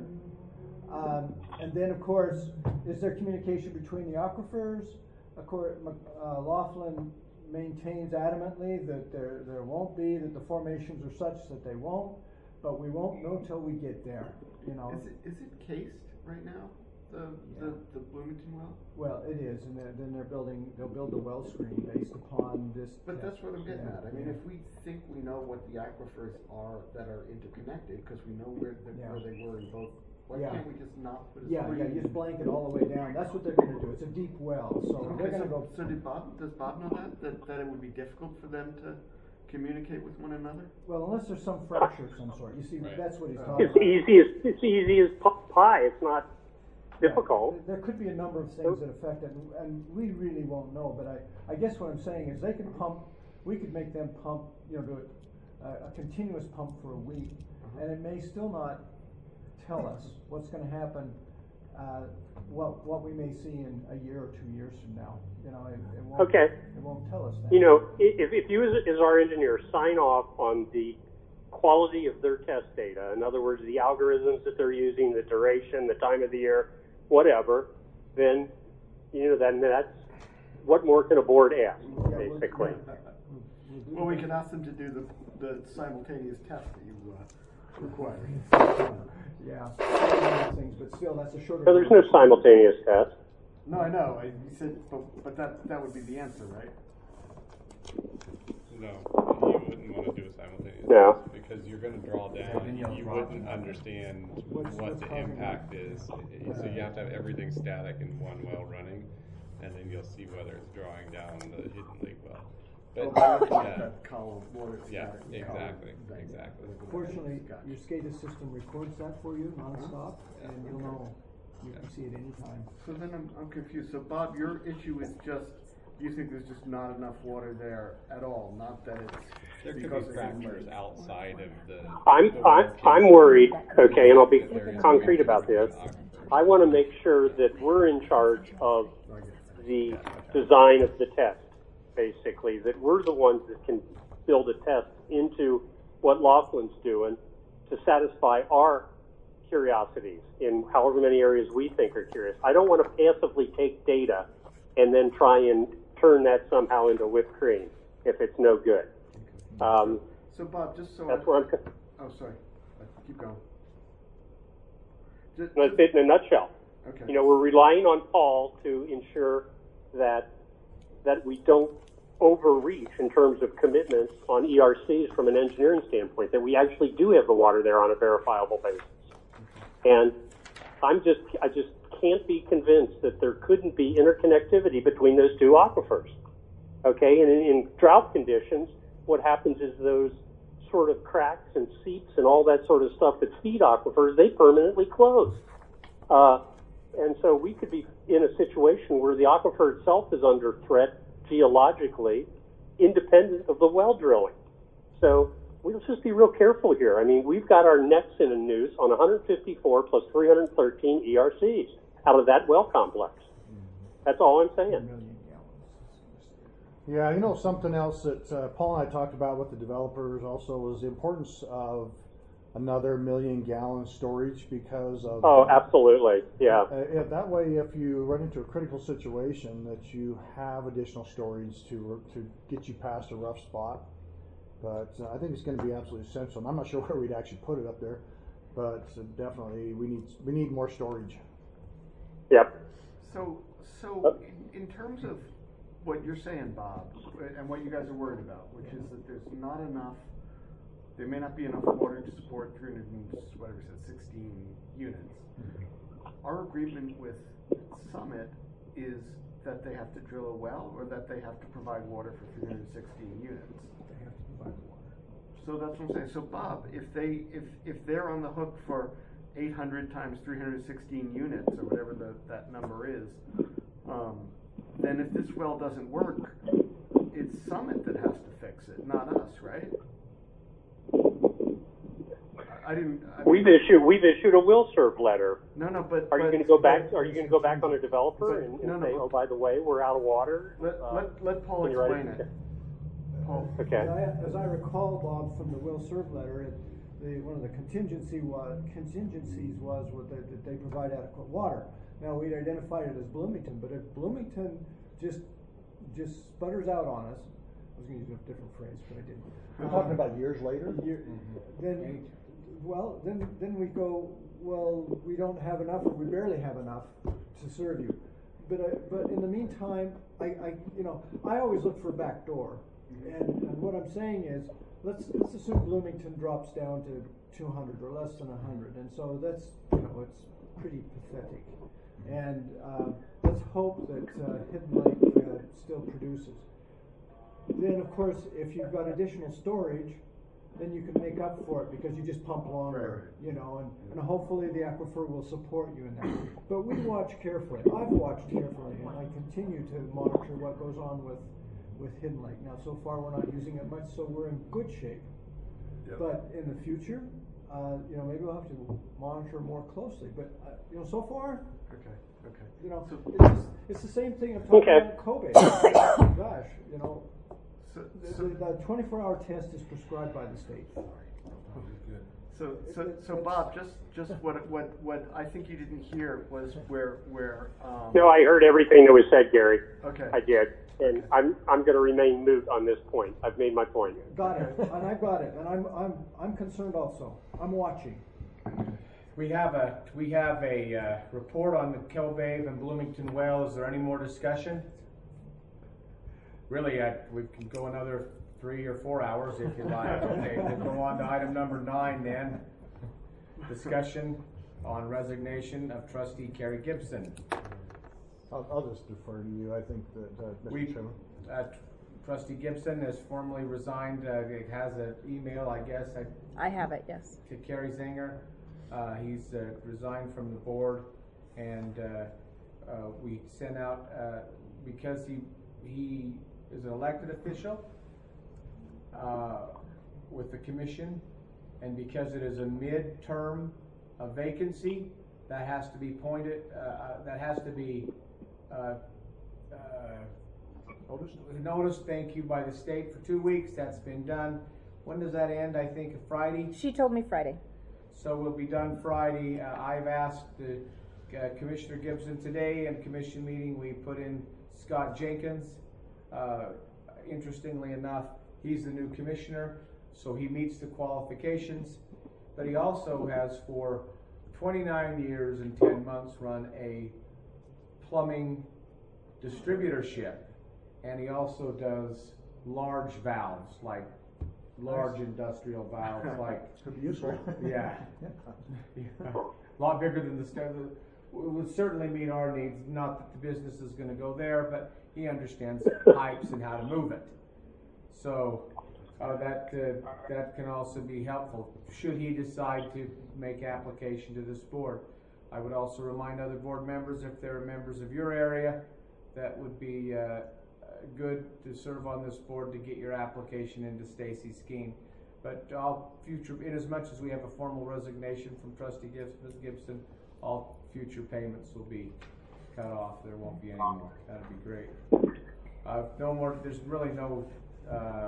um, and then of course, is there communication between the aquifers? Of course, uh, Laughlin maintains adamantly that there, there won't be, that the formations are such that they won't, but we won't know till we get there, you know. Is it, is it cased right now, the, the, the Bloomington well? Well, it is, and then, then they're building, they'll build a well screen based upon this. But that's what I'm getting Yeah, at. I mean, yeah. if we think we know what the aquifers are that are interconnected, because we know where, the, Yeah. where they were in both, why Yeah. can't we just not put a Yeah, yeah, screen? just blanket all the way down. That's what they're gonna do. It's a deep well, so Okay, they're gonna so, go. so did Bob, does Bob know that, that, that it would be difficult for them to communicate with one another? Well, unless there's some fracture of some sort. You see, Right. that's what he's Uh, talking It's about. easy as, it's easy as pi- pie. It's not difficult. Yeah, There could be a number of things that affect it, and- and we really won't know, but I, I guess what I'm saying is they could pump, we could make them pump, you know, do it, uh, a continuous pump for a week, Uh-huh. and it may still not tell us what's gonna happen, uh, what, what we may see in a year or two years from now, you know, it, it won't. Okay. It won't tell us that. You know, i- if, if you as, as our engineer sign off on the quality of their test data, in other words, the algorithms that they're using, the duration, the time of the year, whatever, then, you know, then that's, what more can a board ask, Yeah, we'll- basically? yeah. We'll do Well, we that. can ask them to do the, the simultaneous test that you, uh, require. Yeah, some other things, but still, that's a shorter. So there's no simultaneous test. No, I know, I, you said, but, but that, that would be the answer, right? No, you wouldn't want to do a simultaneous No. test because you're going to draw then down. you'll You draw wouldn't down. understand What's- what what's the causing impact is. So you have to have everything static in one well running, and then you'll see whether it's drawing down the hidden leak well. Oh, But by looking at yeah, that column, water yeah, static column. exactly, exactly. Fortunately, Gotcha. your SCADA system records that for you nonstop, and you'll know, you can see it anytime. So then I'm, I'm confused. So Bob, your issue is just, you think there's just not enough water there at all, not that it's There could because be it's in fractures lake. outside of the. I'm, the I'm, well I'm case. worried, okay, and I'll be That there is concrete breaches about in the this. aquifer. I want to make sure that we're in charge of I get it. the design of the test, basically, that we're the ones that can build a test into what Laughlin's doing to satisfy our curiosities in however many areas we think are curious. I don't want to passively take data and then try and turn that somehow into whipped cream if it's no good. Um, So Bob, just so that's I, where I'm, oh, sorry, Uh, keep going. Just, that's it in a nutshell. okay. You know, we're relying on Paul to ensure that that we don't overreach in terms of commitments on E R Cs from an engineering standpoint, that we actually do have the water there on a verifiable basis. And I'm just, I just can't be convinced that there couldn't be interconnectivity between those two aquifers. Okay, and in, in drought conditions, what happens is those sort of cracks and seeps and all that sort of stuff that feed aquifers, they permanently close. Uh, and so we could be in a situation where the aquifer itself is under threat geologically, independent of the well drilling. So we'll just be real careful here. I mean, we've got our necks in a noose on one hundred fifty-four plus three hundred thirteen E R Cs out of that well complex. That's all I'm saying. Million gallons. Yeah, you know, something else that uh, Paul and I talked about with the developers also was the importance of another million gallon storage because of. Oh, absolutely. Yeah. Uh, yeah, that way, if you run into a critical situation, that you have additional storage to to get you past a rough spot. But uh, I think it's going to be absolutely essential. And I'm not sure where we'd actually put it up there, but uh, definitely we need we need more storage. Yep. So, so in, in terms of what you're saying, Bob, and what you guys are worried about, which is that there's not enough, there may not be enough water to support three hundred and whatever it said, sixteen units. Our agreement with Summit is that they have to drill a well, or that they have to provide water for three hundred sixteen units. They have to provide the water. So that's what I'm saying. So Bob, if they, if, if they're on the hook for eight hundred times three hundred sixteen units, or whatever the, that number is, um, then if this well doesn't work, it's Summit that has to fix it, not us, right? I didn't. I We've issued we've issued a will serve letter. No, no, but Are you but- going to go back? Are you going to go back on a developer But- and, and no, no, say, but- oh, by the way, we're out of water? Let Uh, let let Paul when you're ready? explain it. Paul. Okay. As I, as I recall, Bob, from the will serve letter, it, the, one of the contingency was, contingencies was with the, that they provide adequate water. Now, we'd identified it as Bloomington, but if Bloomington just, just sputters out on us, I was gonna use a different phrase, but I didn't. We're talking about years later? Year- Then, well, then, then we go, well, we don't have enough, or we barely have enough to serve you. But I, but in the meantime, I, I, you know, I always look for a back door. And, and what I'm saying is, let's, let's assume Bloomington drops down to two hundred or less than one hundred, and so that's, you know, it's pretty pathetic. And, uh, let's hope that, uh, Hidden Lake, uh, still produces. Then, of course, if you've got additional storage, then you can make up for it because you just pump longer, you know, and, and hopefully the aquifer will support you in that. But we watch carefully. I've watched carefully, and I continue to monitor what goes on with, with Hidden Lake. Now, so far we're not using it much, so we're in good shape. Yep. But in the future, uh, you know, maybe we'll have to monitor more closely. But uh, you know, so far, Okay. Okay. you know, So- it's, just, it's the same thing I'm talking Okay. about Kobe. Gosh, you know. So The, so the twenty-four hour test is prescribed by the state. so so, so Bob, just just what what what I think you didn't hear was where where. Um, No, I heard everything that was said, Gary. Okay. I did, and I'm I'm going to remain mute on this point. I've made my point. Got it, and I got it, and I'm I'm I'm concerned also. I'm watching. We have a, we have a, uh, report on the Kelvave and Bloomington well. Is there any more discussion? Really, I, we can go another three or four hours if you like. Okay, we'll go on to item number nine then. Discussion on resignation of trustee Kerry Gibson. I'll, I'll just defer to you, I think that, uh, We, Mister Chairman. uh, trustee Gibson has formally resigned, uh, it has an email, I guess, I I have it, yes. to Kerry Zinger. Uh, he's uh, resigned from the board, and uh, uh, we sent out, uh, because he, he is an elected official uh, with the commission, and because it is a mid-term uh, vacancy, that has to be pointed, uh, uh, that has to be uh, uh, Noticed? noticed, thank you, by the state for two weeks. That's been done. When does that end? I think Friday. She told me Friday. So we'll be done Friday. Uh, I've asked uh, uh, Commissioner Gibson today in commission meeting, we put in Scott Jenkins. Uh, interestingly enough, he's the new commissioner, so he meets the qualifications, but he also has for twenty-nine years and ten months run a plumbing distributorship, and he also does large valves, like large industrial valves, like Could be useful. yeah, yeah. A lot bigger than the standard. Would certainly meet our needs. Not that the business is going to go there, but he understands pipes and how to move it. So uh, that uh, that can also be helpful should he decide to make application to this board. I would also remind other board members, if there are members of your area that would be uh, good to serve on this board, to get your application into Stacy Skeen. But all future, in as much as we have a formal resignation from Trustee Gibson, Miz Gibson, all future payments will be cut off. There won't be any more. That'd be great. Uh, no more. There's really no uh,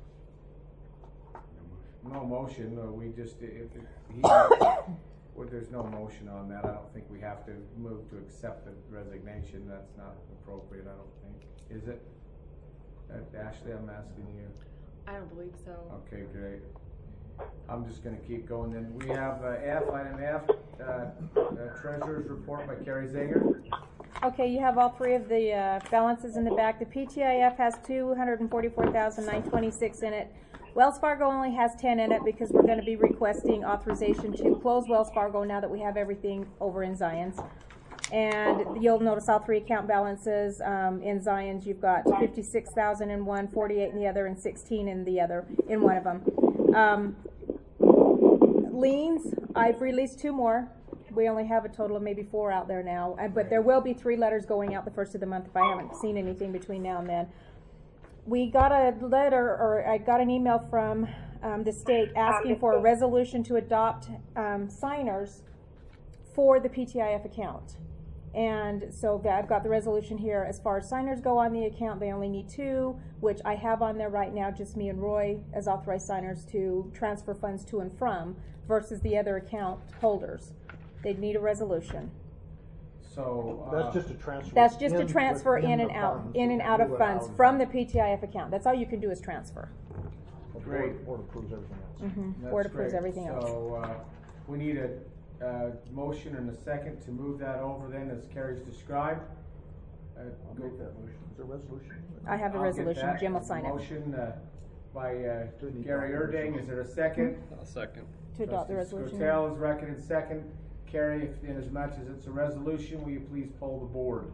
no motion. Uh, we just if, if he, well, there's no motion on that. I don't think we have to move to accept the resignation. That's not appropriate. I don't think. Is it? Uh, Ashley, I'm asking you. I don't believe so. Okay, great. I'm just gonna keep going then. We have uh, F, item F, uh, uh, Treasurer's Report by Kerry Zinger. Okay, you have all three of the uh, balances in the back. The P T I F has two hundred forty-four thousand nine hundred twenty-six in it. Wells Fargo only has ten in it because we're going to be requesting authorization to close Wells Fargo now that we have everything over in Zion's. And you'll notice all three account balances. Um, in Zion's, you've got fifty-six thousand in one, forty-eight in the other, and sixteen in the other, in one of them. Um, liens, I've released two more. we only have a total of maybe four out there now, and, but there will be three letters going out the first of the month if I haven't seen anything between now and then. We got a letter, or I got an email from um, the state asking for a resolution to adopt um, signers for the P T I F account. And so that I've got the resolution here. As far as signers go on the account, they only need two, which I have on there right now, just me and Roy as authorized signers to transfer funds to and from, versus the other account holders. They'd need a resolution. So, uh. That's just a transfer. That's just a in transfer within in and the out, funds. in and out of Move it funds out. from the P T I F account. That's all you can do is transfer. The board- Great. Board approves everything else. Mm-hmm. That's Board approves great. everything else. So, uh, we need a, uh, motion and a second to move that over then as Carrie's described. Uh, I'll go- make that motion. Is there a resolution? I have a I'll get resolution. that. Jim will sign it Motion, uh, by, uh, Do we need Gary that Erding, resolution? is there a second? I'll second. to adopt the Trustee resolution. Scotel is reckoned second. Carrie, if- in as much as it's a resolution, will you please poll the board?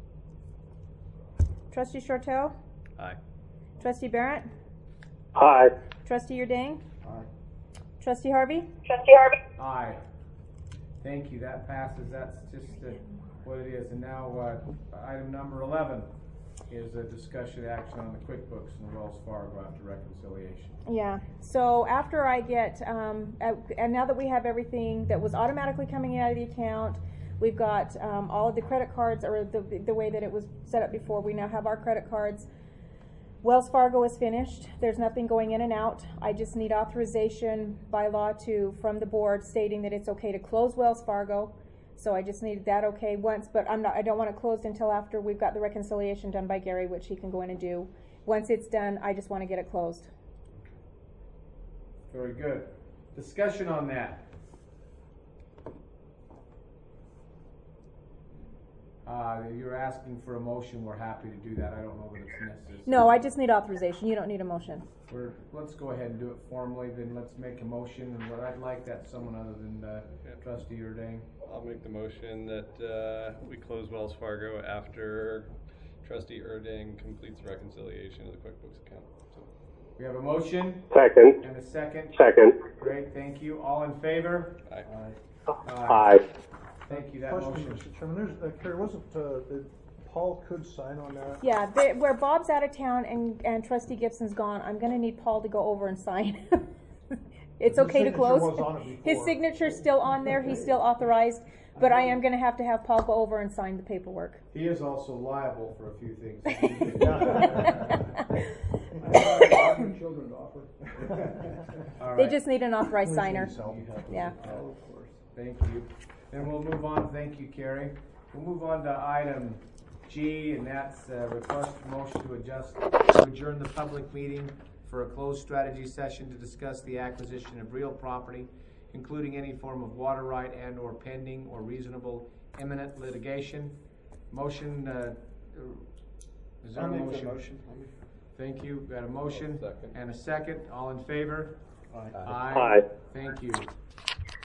Trustee Shortell? Aye. Trustee Barrett? Aye. Trustee Yerding? Aye. Trustee Harvey? Trustee Harvey? Aye. Thank you, that passes, that's just uh, what it is. And now, uh, item number eleven is a discussion action on the QuickBooks and Wells Fargo after reconciliation. Yeah, so after I get, um, uh, and now that we have everything that was automatically coming out of the account, we've got, um, all of the credit cards, or the, the way that it was set up before, we now have our credit cards. Wells Fargo is finished, there's nothing going in and out. I just need authorization by law to, from the board stating that it's okay to close Wells Fargo. So I just needed that okay once, but I'm not, I don't want it closed until after we've got the reconciliation done by Gary, which he can go in and do. Once it's done, I just want to get it closed. Very good. Discussion on that. Uh, you're asking for a motion, we're happy to do that, I don't know that it's necessary. No, I just need authorization, you don't need a motion. We're, let's go ahead and do it formally, then let's make a motion, and what I'd like that someone other than, uh, Trustee Erding. I'll make the motion that, uh, we close Wells Fargo after Trustee Erding completes the reconciliation of the QuickBooks account. So, We have a motion Second. and a second. Second. Great, thank you. All in favor? aye. Aye. Thank you, that Question, motion. Mister Chairman, there's, uh, Carrie, wasn't, uh, that Paul could sign on that? Yeah, they, where Bob's out of town and, and Trustee Gibson's gone, I'm gonna need Paul to go over and sign. It's His okay to signature close. was on it His before. signature's still on there, he's still authorized, but I am gonna have to have Paul go over and sign the paperwork. He is also liable for a few things. Children to offer. All They right. just need an authorized signer. Needs help. Yeah. Oh, of course. Thank you. Then we'll move on, thank you, Carrie. We'll move on to item G, and that's uh request for motion to adjust, to adjourn the public meeting for a closed strategy session to discuss the acquisition of real property, including any form of water right and or pending or reasonable imminent litigation. Motion, uh, is there I'll a make the motion? motion. I'll make- Thank you. Got a motion I'll second. and a second. All in favor? Aye. Aye. Aye. Thank you.